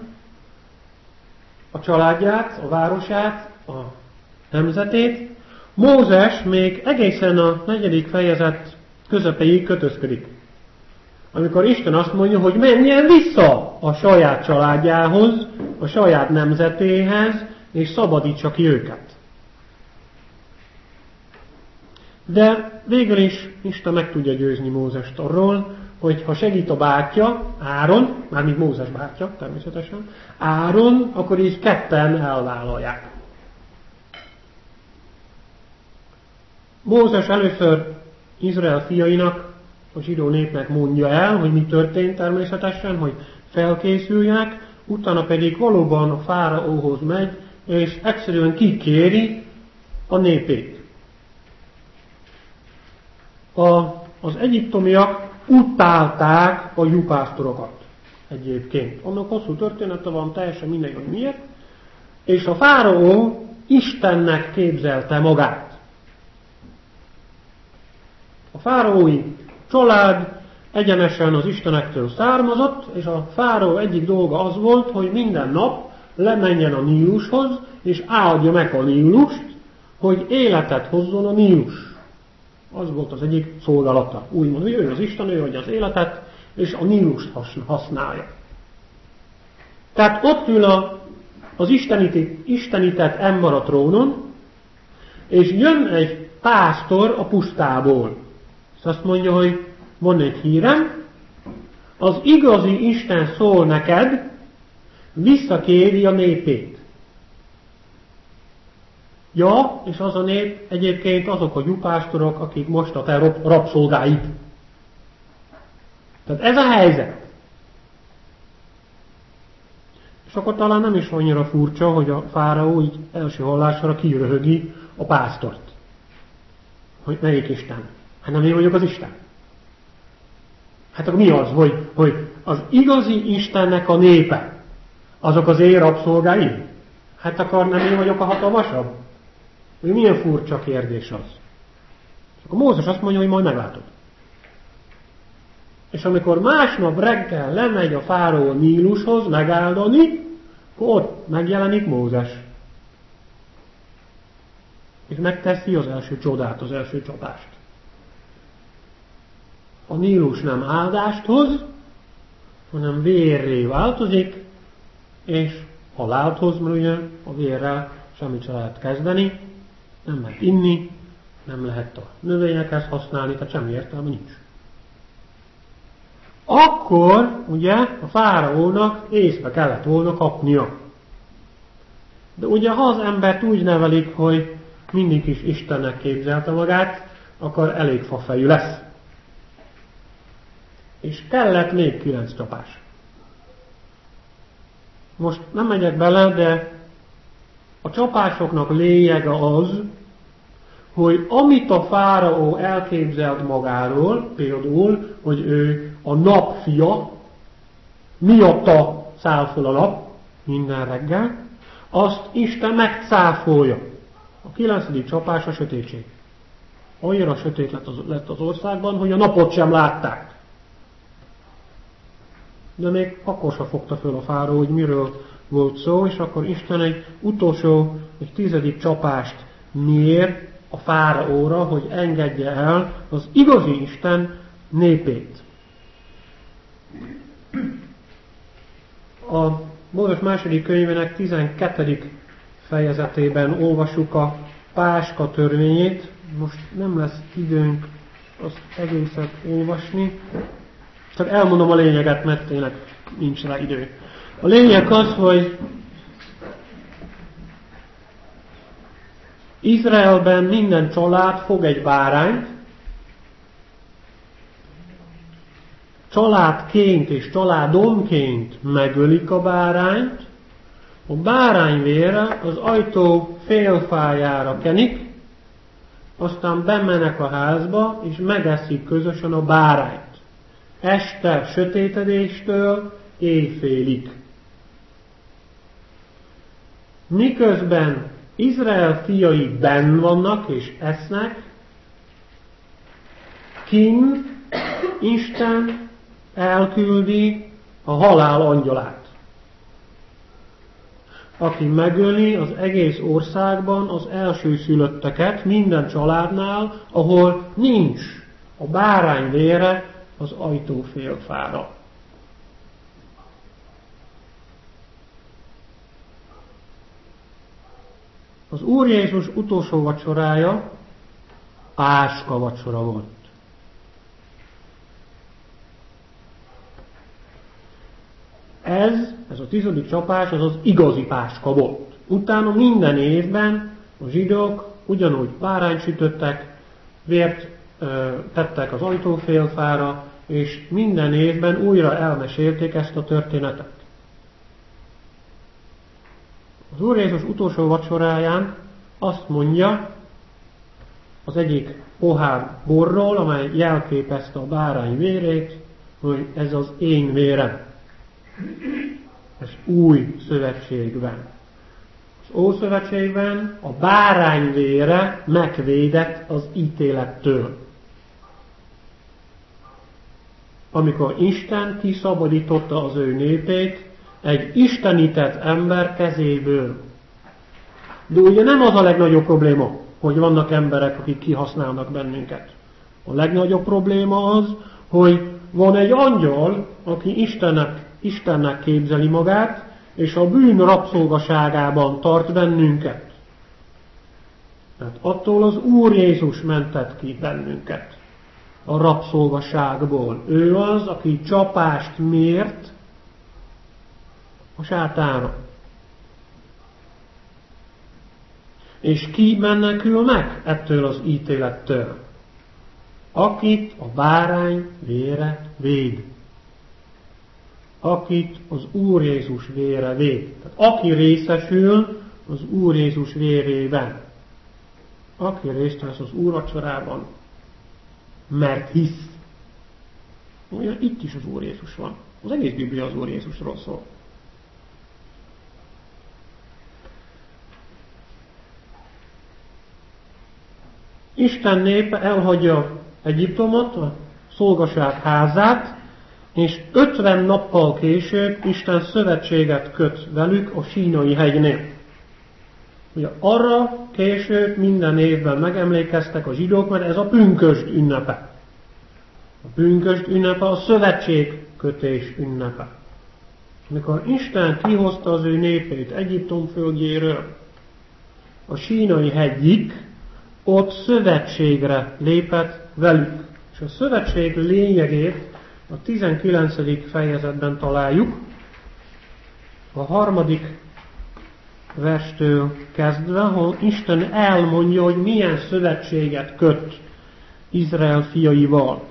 Speaker 1: a családját, a városát, a nemzetét. Mózes még egészen a negyedik fejezet közepéig kötözködik. Amikor Isten azt mondja, hogy menjen vissza a saját családjához, a saját nemzetéhez, és szabadítsa ki őket. De végül is Isten meg tudja győzni Mózest arról, hogy ha segít a bátyja, Áron, mármint Mózes bátyja, természetesen, Áron, akkor így ketten elvállalják. Mózes először Izrael fiainak, a zsidó népnek mondja el, hogy mi történt természetesen, hogy felkészüljenek, utána pedig valóban a fáraóhoz megy, és egyszerűen kikéri a népét. A, az egyiptomiak utálták a lyupásztorokat egyébként. Annak hosszú története van, teljesen mindegy, hogy miért. És a fáraó Istennek képzelte magát. A fáraói család egyenesen az istenektől származott, és a fáraó egyik dolga az volt, hogy minden nap lemenjen a Nílushoz, és áldja meg a Nílust, hogy életet hozzon a Nílus. Az volt az egyik szolgálata. Úgymond, hogy ő az Isten, ő adja az életet, és a Nílust használja. Tehát ott ül a, az istenített, istenített ember a trónon, és jön egy pásztor a pusztából. És azt mondja, hogy van egy hírem, az igazi Isten szól neked, visszakéri a népét. Ja, és az a nép egyébként azok a lyupásztorok, akik most a te rabszolgáid. Tehát ez a helyzet. És akkor talán nem is annyira furcsa, hogy a fáraó így első hallásra kiröhögi a pásztort. Hogy melyik Isten? Hát nem én vagyok az Isten. Hát akkor mi az, hogy, hogy az igazi Istennek a népe, azok az én rabszolgáim? Hát akkor nem én vagyok a hatalmasabb? Hogy milyen furcsa kérdés az. És akkor Mózes azt mondja, hogy majd meglátod. És amikor másnap reggel lemegy a fáraó Nílushoz megáldani, akkor ott megjelenik Mózes. És megteszi az első csodát, az első csapást. A Nílus nem áldást hoz, hanem vérré változik, és halált hoz, mert ugye a vérrel semmit sem lehet kezdeni, nem lehet inni, nem lehet a növényekhez használni, tehát semmi értelme nincs. Akkor ugye a fáraónak észbe kellett volna kapnia. De ugye ha az embert úgy nevelik, hogy mindig is Istennek képzelte magát, akkor elég fafejű lesz. És kellett még kilenc csapás. Most nem megyek bele, de a csapásoknak lényege az, hogy amit a fáraó elképzelt magáról, például, hogy ő a napfia, miatta száll föl a nap minden reggel, azt Isten megcáfolja. A kilencedik csapás a sötétség. Annyira sötét lett az, lett az országban, hogy a napot sem látták. De még akkor sem fogta föl a fáraó, hogy miről volt szó, és akkor Isten egy utolsó, egy tizedik csapást mér a fáraóra, hogy engedje el az igazi Isten népét. A Mózes második könyvének tizenkettedik fejezetében olvassuk a Páska törvényét. Most nem lesz időnk azt egészet olvasni. Csak elmondom a lényeget, mert tényleg nincs rá idő. A lényeg az, hogy Izraelben minden család fog egy bárányt, családként és családomként megölik a bárányt, a bárány vére az ajtó félfájára kenik, aztán bemennek a házba, és megeszik közösen a bárányt. Este sötétedéstől éjfélig. Miközben Izrael fiai benn vannak és esznek, kinn Isten elküldi a halál angyalát, aki megöli az egész országban az elsőszülötteket minden családnál, ahol nincs a bárány vére az ajtófélfára. Az Úr Jézus utolsó vacsorája Páska vacsora volt. Ez, ez a tizedik csapás, az az igazi Páska volt. Utána minden évben a zsidók ugyanúgy bárányt sütöttek, vért ö, tettek az ajtófélfára, és minden évben újra elmesélték ezt a történetet. Az Úr Jézus utolsó vacsoráján azt mondja az egyik pohár borról, amely jelképezte a bárány vérét, hogy ez az én vérem. Ez új szövetségben. Az Ószövetségben a bárány vére megvédett az ítélettől. Amikor Isten kiszabadította az ő népét egy istenített ember kezéből. De ugye nem az a legnagyobb probléma, hogy vannak emberek, akik kihasználnak bennünket. A legnagyobb probléma az, hogy van egy angyal, aki Istennek, Istennek képzeli magát, és a bűn rabszolgaságában tart bennünket. Tehát attól az Úr Jézus mentett ki bennünket a rabszolgaságból. Ő az, aki csapást mért a sátánra. És ki menekül meg ettől az ítélettől? Akit a bárány vére véd. Akit az Úr Jézus vére véd. Tehát aki részesül az Úr Jézus vérében. Aki részt vesz az Úr vacsorában, mert hisz. Olyan itt is az Úr Jézus van. Az egész Biblia az Úr Jézusról szól. Isten népe elhagyja Egyiptomot, a szolgaság házát, és ötven nappal később Isten szövetséget köt velük a Sínai hegynél. Ugye arra később minden évben megemlékeztek a zsidók, mert ez a pünkösd ünnepe. A pünkösd ünnepe a szövetségkötés ünnepe. Amikor Isten kihozta az ő népét Egyiptom földjéről a Sínai hegyig, ott szövetségre lépett velük. És a szövetség lényegét a tizenkilencedik fejezetben találjuk, a harmadik verstől kezdve, ahol Isten elmondja, hogy milyen szövetséget köt Izrael fiaival.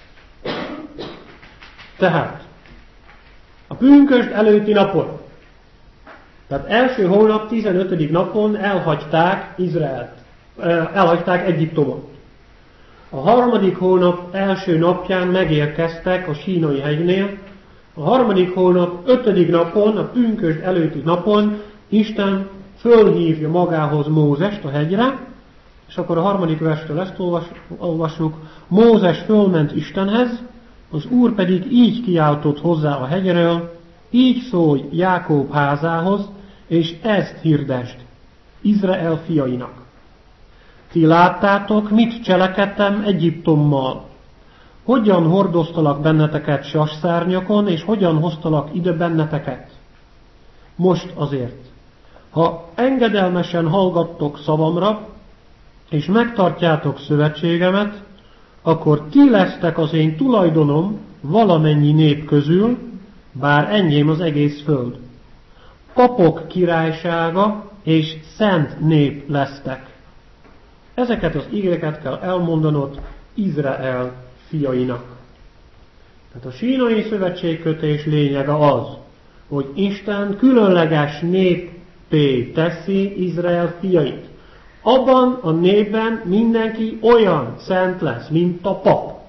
Speaker 1: Tehát a pünkösd előtti napon, tehát első hónap tizenötödik napon elhagyták Izraelt, elhagyták Egyiptomot. A harmadik hónap első napján megérkeztek a Sínai hegynél. A harmadik hónap ötödik napon, a pünkösd előtti napon Isten fölhívja magához Mózest a hegyre, és akkor a harmadik verstől ezt olvassuk. Mózes fölment Istenhez, az Úr pedig így kiáltott hozzá a hegyről, így szólj Jákob házához, és ezt hirdesd Izrael fiainak. Ti láttátok, mit cselekedtem Egyiptommal. Hogyan hordoztalak benneteket sasszárnyakon, és hogyan hoztalak ide benneteket. Most azért, ha engedelmesen hallgattok szavamra, és megtartjátok szövetségemet, akkor ti lesztek az én tulajdonom valamennyi nép közül, bár enyém az egész föld. Papok királysága és szent nép lesztek. Ezeket az ígéret kell elmondanod Izrael fiainak. Tehát a sínai szövetségkötés lényege az, hogy Isten különleges néppé teszi Izrael fiait. Abban a népben mindenki olyan szent lesz, mint a pap.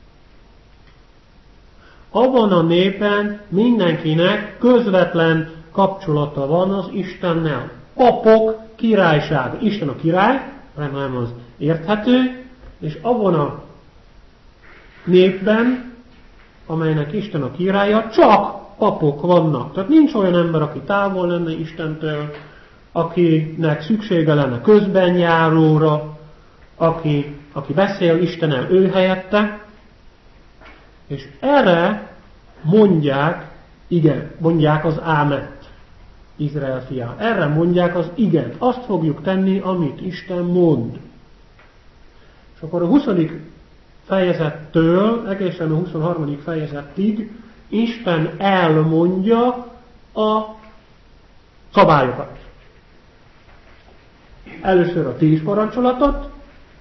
Speaker 1: Abban a népben mindenkinek közvetlen kapcsolata van az Istennel. Papok királyság. Isten a király, remélem az érthető, és abban a népben, amelynek Isten a királya, csak papok vannak. Tehát nincs olyan ember, aki távol lenne Istentől, akinek szüksége lenne közben járóra, aki, aki beszél Istennel ő helyette, és erre mondják, igen, mondják az áment, Izrael fia. Erre mondják az igen, azt fogjuk tenni, amit Isten mond. És akkor a huszadik fejezettől egészen a huszonharmadik fejezetig Isten elmondja a szabályokat. Először a tíz parancsolatot,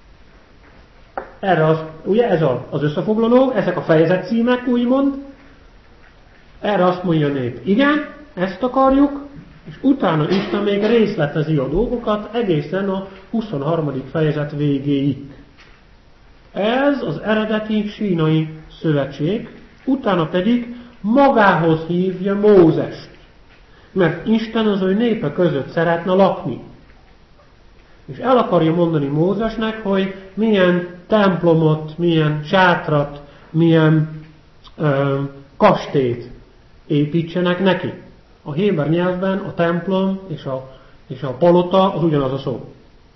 Speaker 1: erre az, ugye ez az összefoglaló, ezek a fejezet címek úgymond, erre azt mondja a nép, igen, ezt akarjuk, és utána Isten még részletezi a dolgokat egészen a huszonharmadik fejezet végéig. Ez az eredeti sínai szövetség, utána pedig magához hívja Mózest, mert Isten az ő népe között szeretne lakni. És el akarja mondani Mózesnek, hogy milyen templomot, milyen sátrat, milyen ö, kastélyt építsenek neki. A héber nyelvben a templom és a, és a palota az ugyanaz a szó.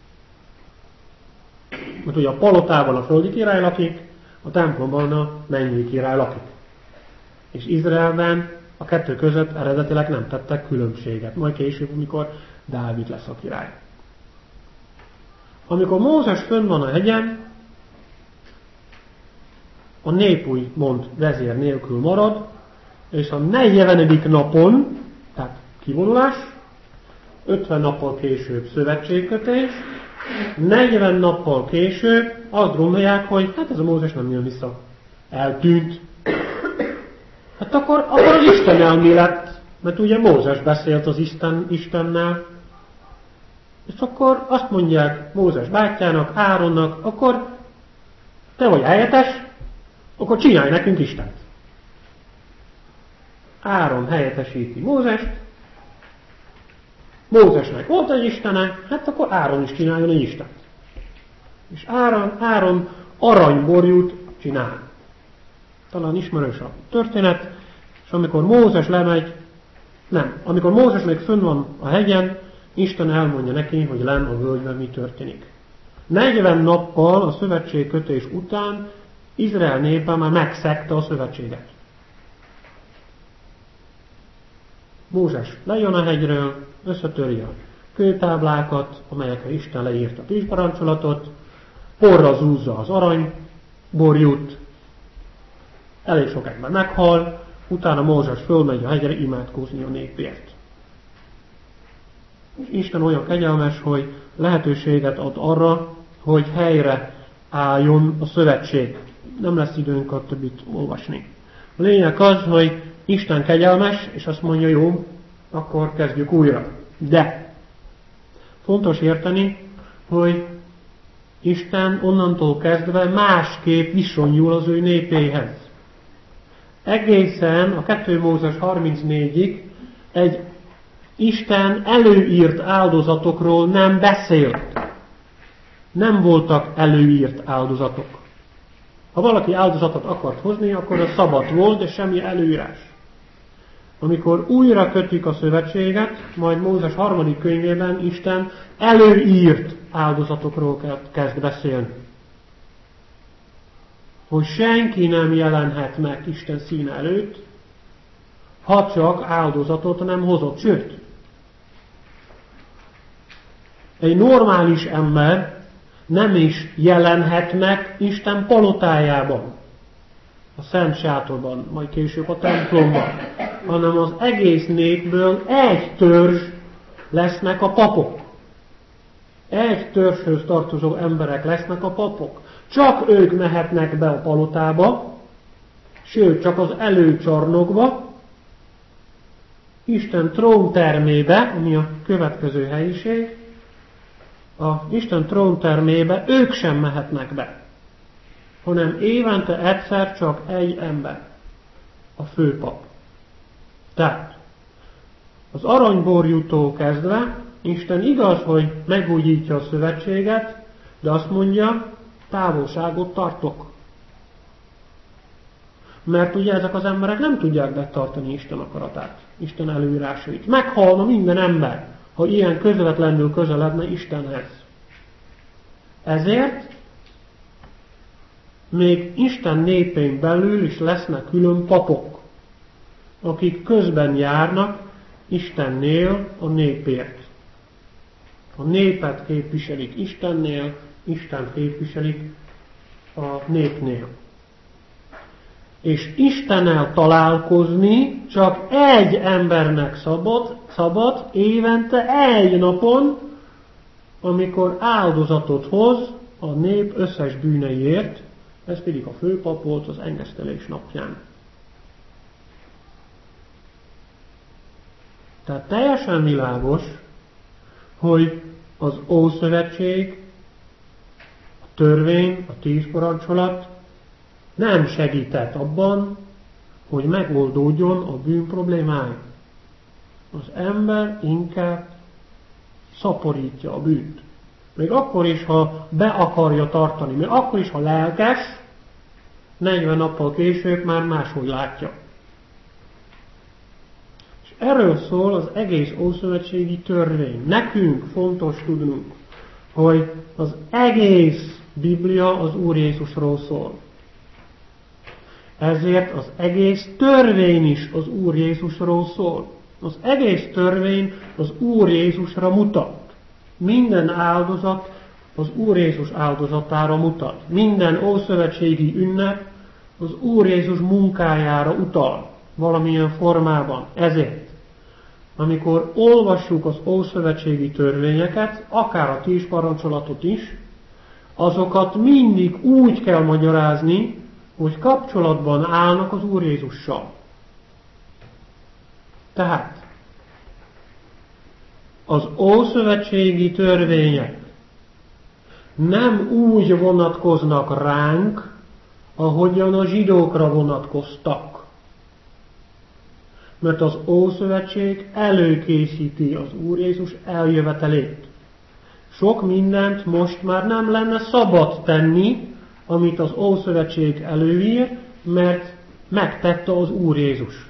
Speaker 1: Mert ugye a palotában a földi király lakik, a templomban a mennyei király lakik. És Izraelben a kettő között eredetileg nem tettek különbséget. Majd később, amikor Dávid lesz a király. Amikor Mózes fönn van a hegyen, a nép úgymond vezér nélkül marad, és a negyvenedik napon, tehát kivonulás, ötven nappal később szövetségkötés, negyven nappal később azt gondolják, hogy hát ez a Mózes nem jön vissza. Eltűnt. Hát akkor, akkor az Isten elmélet, mert ugye Mózes beszélt az Isten, Istennel, és akkor azt mondják Mózes bátyjának, Áronnak, akkor te vagy helyettes, akkor csinálj nekünk Istent. Áron helyettesíti Mózest, Mózesnek volt egy istene, hát akkor Áron is csináljon egy Istent. És Áron, Áron aranyborjút csinál. Talán ismerős a történet, és amikor Mózes lemegy, nem, amikor Mózes még fönn van a hegyen, Isten elmondja neki, hogy lenn a völgyben mi történik. negyven nappal a szövetségkötés után Izrael népe már megszegte a szövetséget. Mózes lejön a hegyről, összetöri a kőtáblákat, amelyekre Isten leírta a tíz parancsolatot, porra zúzza az aranyborjút, elég sok ember meghal, utána Mózes fölmegy a hegyre imádkozni a népért. És Isten olyan kegyelmes, hogy lehetőséget ad arra, hogy helyre álljon a szövetség. Nem lesz időnk a többit olvasni. A lényeg az, hogy Isten kegyelmes, és azt mondja, jó, akkor kezdjük újra. De fontos érteni, hogy Isten onnantól kezdve másképp viszonyul az ő népéhez. Egészen a kettő Mózes harmincnégyig egy Isten előírt áldozatokról nem beszélt. Nem voltak előírt áldozatok. Ha valaki áldozatot akart hozni, akkor az szabad volt, de semmi előírás. Amikor újra kötik a szövetséget, majd Mózes harmadik könyvében Isten előírt áldozatokról kezd beszélni. Hogy senki nem jelenhet meg Isten színe előtt, ha csak áldozatot nem hozott. Sőt, egy normális ember nem is jelenhet meg Isten palotájában, a Szent Sátorban, majd később a templomban, hanem az egész népből egy törzs lesznek a papok. Egy törzshöz tartozó emberek lesznek a papok. Csak ők mehetnek be a palotába, sőt, csak az előcsarnokba, Isten tróntermébe, ami a következő helyiség, a Isten tróntermébe ők sem mehetnek be, hanem évente egyszer csak egy ember, a főpap. Tehát az aranyborjútól kezdve Isten igaz, hogy megújítja a szövetséget, de azt mondja, távolságot tartok. Mert ugye ezek az emberek nem tudják betartani Isten akaratát, Isten előírásait. Meghalna minden ember, ha ilyen közvetlenül közeledne Istenhez. Ezért még Isten népén belül is lesznek külön papok, akik közben járnak Istennél a népért. A népet képviselik Istennél, Isten képviselik a népnél. És Istennel találkozni csak egy embernek szabad, szabad évente egy napon, amikor áldozatot hoz a nép összes bűneiért, ez pedig a főpap volt az engesztelés napján. Tehát teljesen világos, hogy az Ószövetség, a törvény, a tíz parancsolat nem segített abban, hogy megoldódjon a bűn problémája. Az ember inkább szaporítja a bűnt. Még akkor is, ha be akarja tartani, még akkor is, ha lelkes, negyven nappal később már máshogy látja. És erről szól az egész ószövetségi törvény. Nekünk fontos tudnunk, hogy az egész Biblia az Úr Jézusról szól. Ezért az egész törvény is az Úr Jézusról szól. Az egész törvény az Úr Jézusra mutat. Minden áldozat az Úr Jézus áldozatára mutat. Minden ószövetségi ünnep az Úr Jézus munkájára utal valamilyen formában. Ezért, amikor olvassuk az ószövetségi törvényeket, akár a tíz parancsolatot is, azokat mindig úgy kell magyarázni, hogy kapcsolatban állnak az Úr Jézussal. Tehát az ószövetségi törvények nem úgy vonatkoznak ránk, ahogyan a zsidókra vonatkoztak. Mert az Ószövetség előkészíti az Úr Jézus eljövetelét. Sok mindent most már nem lenne szabad tenni, amit az Ószövetség előír, mert megtette az Úr Jézus.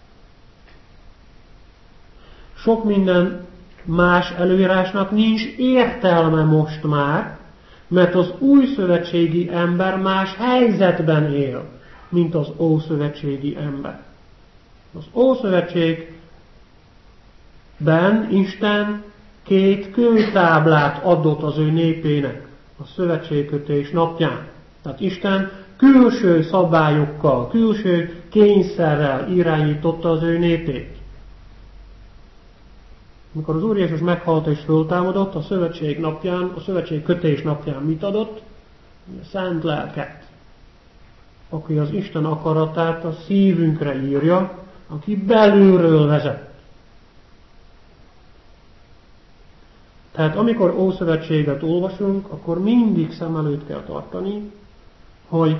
Speaker 1: Sok minden más előírásnak nincs értelme most már, mert az új szövetségi ember más helyzetben él, mint az ószövetségi ember. Az ószövetségben Isten két kőtáblát adott az ő népének a szövetségkötés napján. Tehát Isten külső szabályokkal, külső kényszerrel irányította az ő népét. Amikor az Úr Jézus meghalt és föltámadott, a szövetség napján, a szövetség kötés napján mit adott? A szent lelket, aki az Isten akaratát a szívünkre írja, aki belülről vezet. Tehát amikor Ószövetséget olvasunk, akkor mindig szem előtt kell tartani, hogy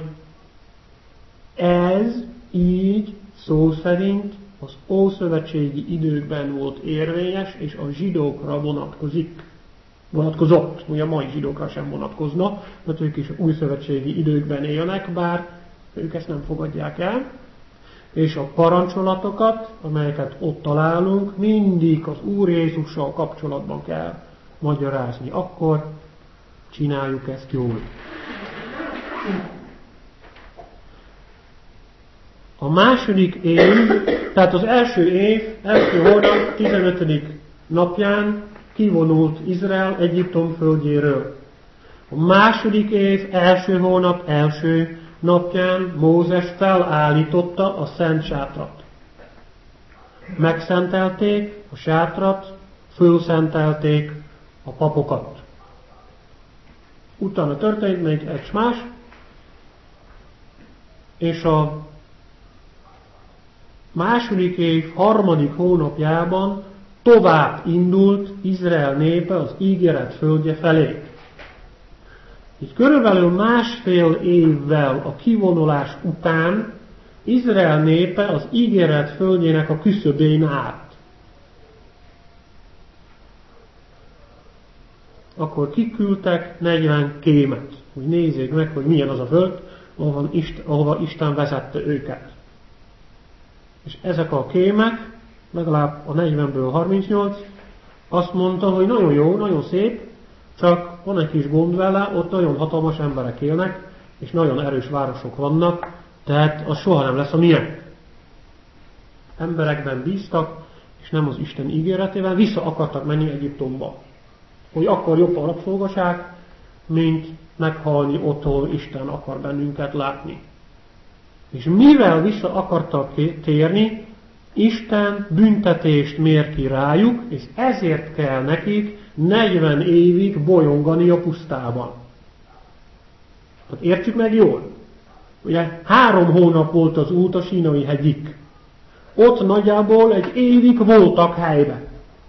Speaker 1: ez így szó szerint az ószövetségi időkben volt érvényes, és a zsidókra vonatkozik. Vonatkozott, ugye a mai zsidókra sem vonatkozna, mert ők is újszövetségi időkben élnek, bár ők ezt nem fogadják el. És a parancsolatokat, amelyeket ott találunk, mindig az Úr Jézussal kapcsolatban kell magyarázni. Akkor csináljuk ezt jól. A második év, tehát az első év, első hónap tizenötödik napján kivonult Izrael Egyiptom földjéről. A második év, első hónap, első napján Mózes felállította a szent sátrat. Megszentelték a sátrat, fölszentelték a papokat. Utána történt még egy más, és a második év harmadik hónapjában tovább indult Izrael népe az ígéret földje felé. Így körülbelül másfél évvel a kivonulás után Izrael népe az ígéret földjének a küszöbén állt. akkor kiküldtek negyven kémet, hogy nézzék meg, hogy milyen az a föld, ahova Isten, ahova Isten vezette őket. És ezek a kémek, legalább a negyvenből harmincnyolc, azt mondta, hogy nagyon jó, nagyon szép, csak van egy kis gond vele, ott nagyon hatalmas emberek élnek, és nagyon erős városok vannak, tehát az soha nem lesz a milyen. Emberekben bíztak, és nem az Isten ígéretében, vissza akartak menni Egyiptomba. Hogy akkor jobb a rabszolgaság, mint meghalni ott, ahol Isten akar bennünket látni. És mivel vissza akartak térni, Isten büntetést mér ki rájuk, és ezért kell nekik negyven évig bolyongani a pusztában. Tehát értsük meg jól. Ugye három hónap volt az út a Sínai hegyig. Ott nagyjából egy évig voltak helyben.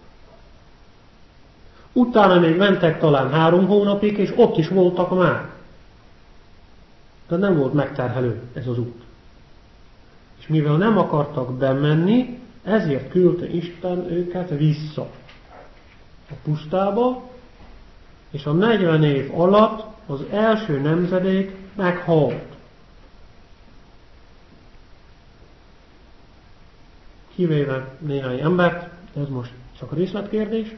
Speaker 1: Utána még mentek talán három hónapig, és ott is voltak már. De nem volt megterhelő ez az út. És mivel nem akartak bemenni, ezért küldte Isten őket vissza a pusztába, és a negyven év alatt az első nemzedék meghalt. Kivéve néhány embert, ez most csak részletkérdés.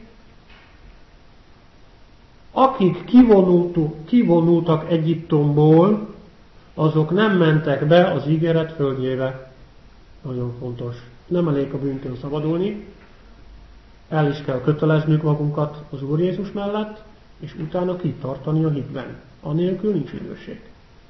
Speaker 1: Akik kivonultak Egyiptomból, azok nem mentek be az ígéret földjébe. Nagyon fontos. Nem elég a bűntől szabadulni, el is kell köteleznünk magunkat az Úr Jézus mellett, és utána kitartani a hitben. Anélkül nincs üdvösség.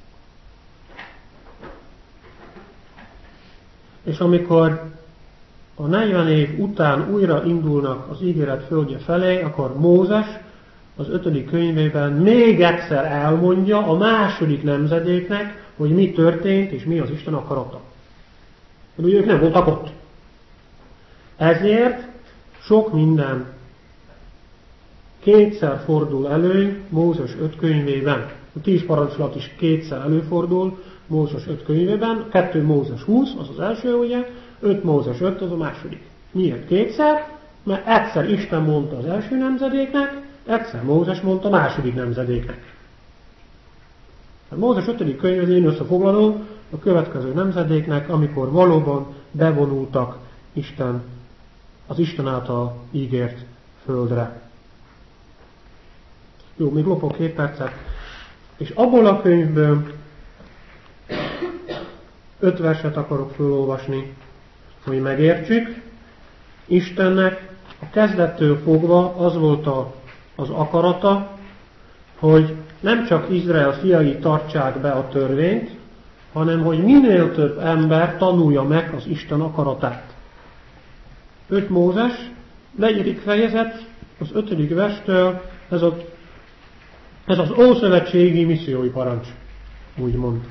Speaker 1: És amikor a negyven év után újra indulnak az ígéret földje felé, akkor Mózes az ötödik könyvében még egyszer elmondja a második nemzedéknek, hogy mi történt és mi az Isten akarata. Ugye ők nem voltak ott. Ezért sok minden kétszer fordul elő Mózes öt könyvében. A tíz parancsolat is kétszer előfordul Mózes öt könyvében. kettő Mózes húsz, az az első, ugye, öt Mózes öt, az a második. Miért kétszer? Mert egyszer Isten mondta az első nemzedéknek, egyszer Mózes mondta a második nemzedéknek. A Mózes ötödik könyv az én összefoglaló a következő nemzedéknek, amikor valóban bevonultak Isten, az Isten által ígért földre. Jó, még lopok két percet. És abból a könyvből öt verset akarok felolvasni, hogy megértsük. Istennek a kezdettől fogva az volt a, az akarata, hogy nem csak Izrael fiai tartsák be a törvényt, hanem hogy minél több ember tanulja meg az Isten akaratát. öt Mózes, negyedik fejezet, az ötödik verstől, ez, a, ez az ószövetségi missziói parancs, úgymond.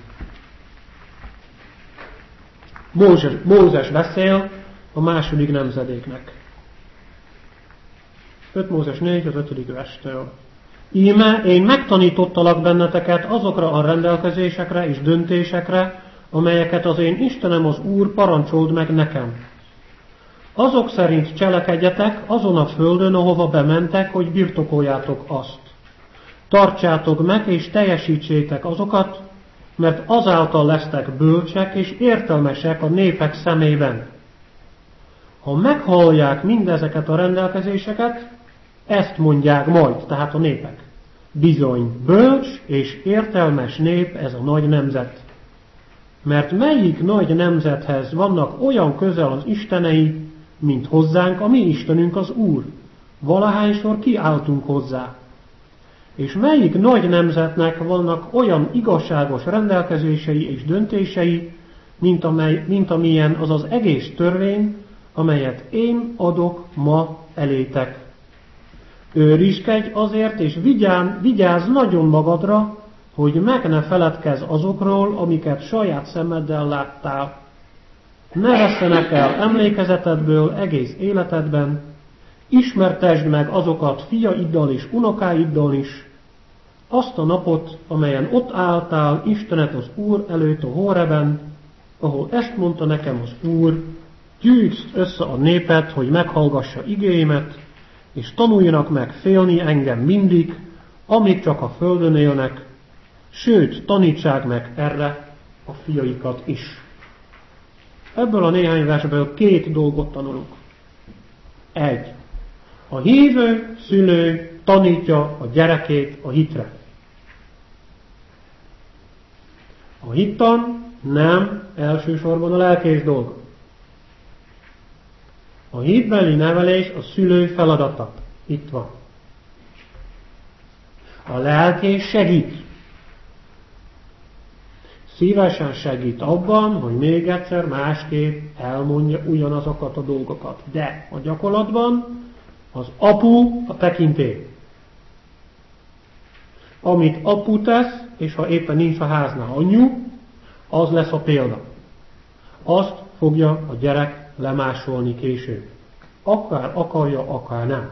Speaker 1: Mózes, Mózes beszél a második nemzedéknek. öt Mózes négy, az ötödik verstől. Íme én megtanítottalak benneteket azokra a rendelkezésekre és döntésekre, amelyeket az én Istenem az Úr parancsold meg nekem. Azok szerint cselekedjetek azon a földön, ahova bementek, hogy birtokoljátok azt. Tartsátok meg és teljesítsétek azokat, mert azáltal lesztek bölcsek és értelmesek a népek szemében. Ha meghallják mindezeket a rendelkezéseket, ezt mondják majd, tehát a népek. Bizony, bölcs és értelmes nép ez a nagy nemzet. Mert melyik nagy nemzethez vannak olyan közel az istenei, mint hozzánk, a mi Istenünk az Úr? Valahányszor kiáltunk hozzá. És melyik nagy nemzetnek vannak olyan igazságos rendelkezései és döntései, mint, amely, mint amilyen az az egész törvény, amelyet én adok ma elétek. Őrizkedj azért, és vigyázz, vigyázz nagyon magadra, hogy meg ne feledkezz azokról, amiket saját szemeddel láttál. Ne vesszenek el emlékezetedből egész életedben, ismertesd meg azokat fiaiddal és unokáiddal is, azt a napot, amelyen ott álltál Istenet az Úr előtt a Hóreben, ahol ezt mondta nekem az Úr, gyűjtsd össze a népet, hogy meghallgassa igéimet, és tanuljanak meg félni engem mindig, amíg csak a földön élnek, sőt, tanítsák meg erre a fiaikat is. Ebből a néhány versből két dolgot tanulunk. Egy. A hívő szülő tanítja a gyerekét a hitre. A hittan nem elsősorban a lelkés dolga. A hitbeli nevelés a szülő feladata. Itt van. A lelkés segít. Szívesen segít abban, hogy még egyszer másképp elmondja ugyanazokat a dolgokat. De a gyakorlatban az apu a tekintély. Amit apu tesz, és ha éppen nincs a háznál anyu, az lesz a példa. Azt fogja a gyerek lemásolni később. Akár akarja, akár nem.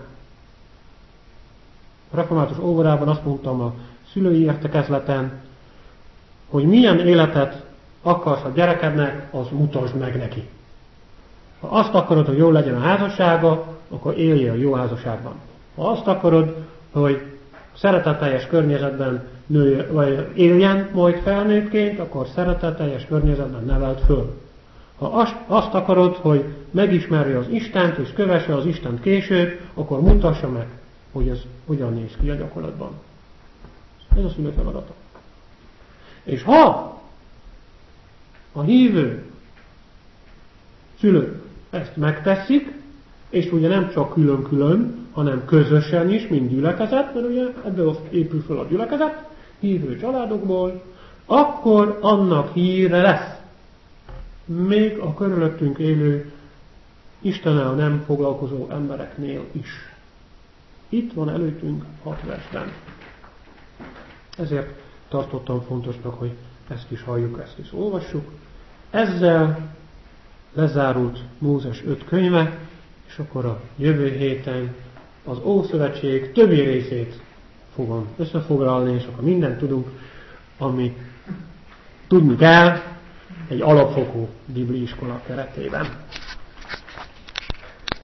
Speaker 1: A református óvodában azt mondtam a szülői értekezleten, hogy milyen életet akarsz a gyerekednek, az mutasd meg neki. Ha azt akarod, hogy jó legyen a házassága, akkor éljél a jó házasságban. Ha azt akarod, hogy szeretetteljes környezetben nője, vagy éljen majd felnőttként, akkor szeretetteljes környezetben neveld föl. Ha azt, azt akarod, hogy megismerje az Istent, és kövesse az Istent később, akkor mutassa meg, hogy ez hogyan néz ki a gyakorlatban. Ez a szülő feladata. És ha a hívő szülők ezt megteszik, és ugye nem csak külön-külön, hanem közösen is, mint gyülekezet, mert ugye ebből épül fel a gyülekezet, hívő családokból, akkor annak híre lesz. Még a körülöttünk élő, Istennel nem foglalkozó embereknél is. Itt van előttünk hat versben. Ezért tartottam fontosnak, hogy ezt is halljuk, ezt is olvassuk. Ezzel lezárult Mózes öt könyve, és akkor a jövő héten az Ószövetség többi részét fogom összefoglalni, és akkor mindent tudunk, ami tudni kell egy alapfokú bibliaiskola keretében.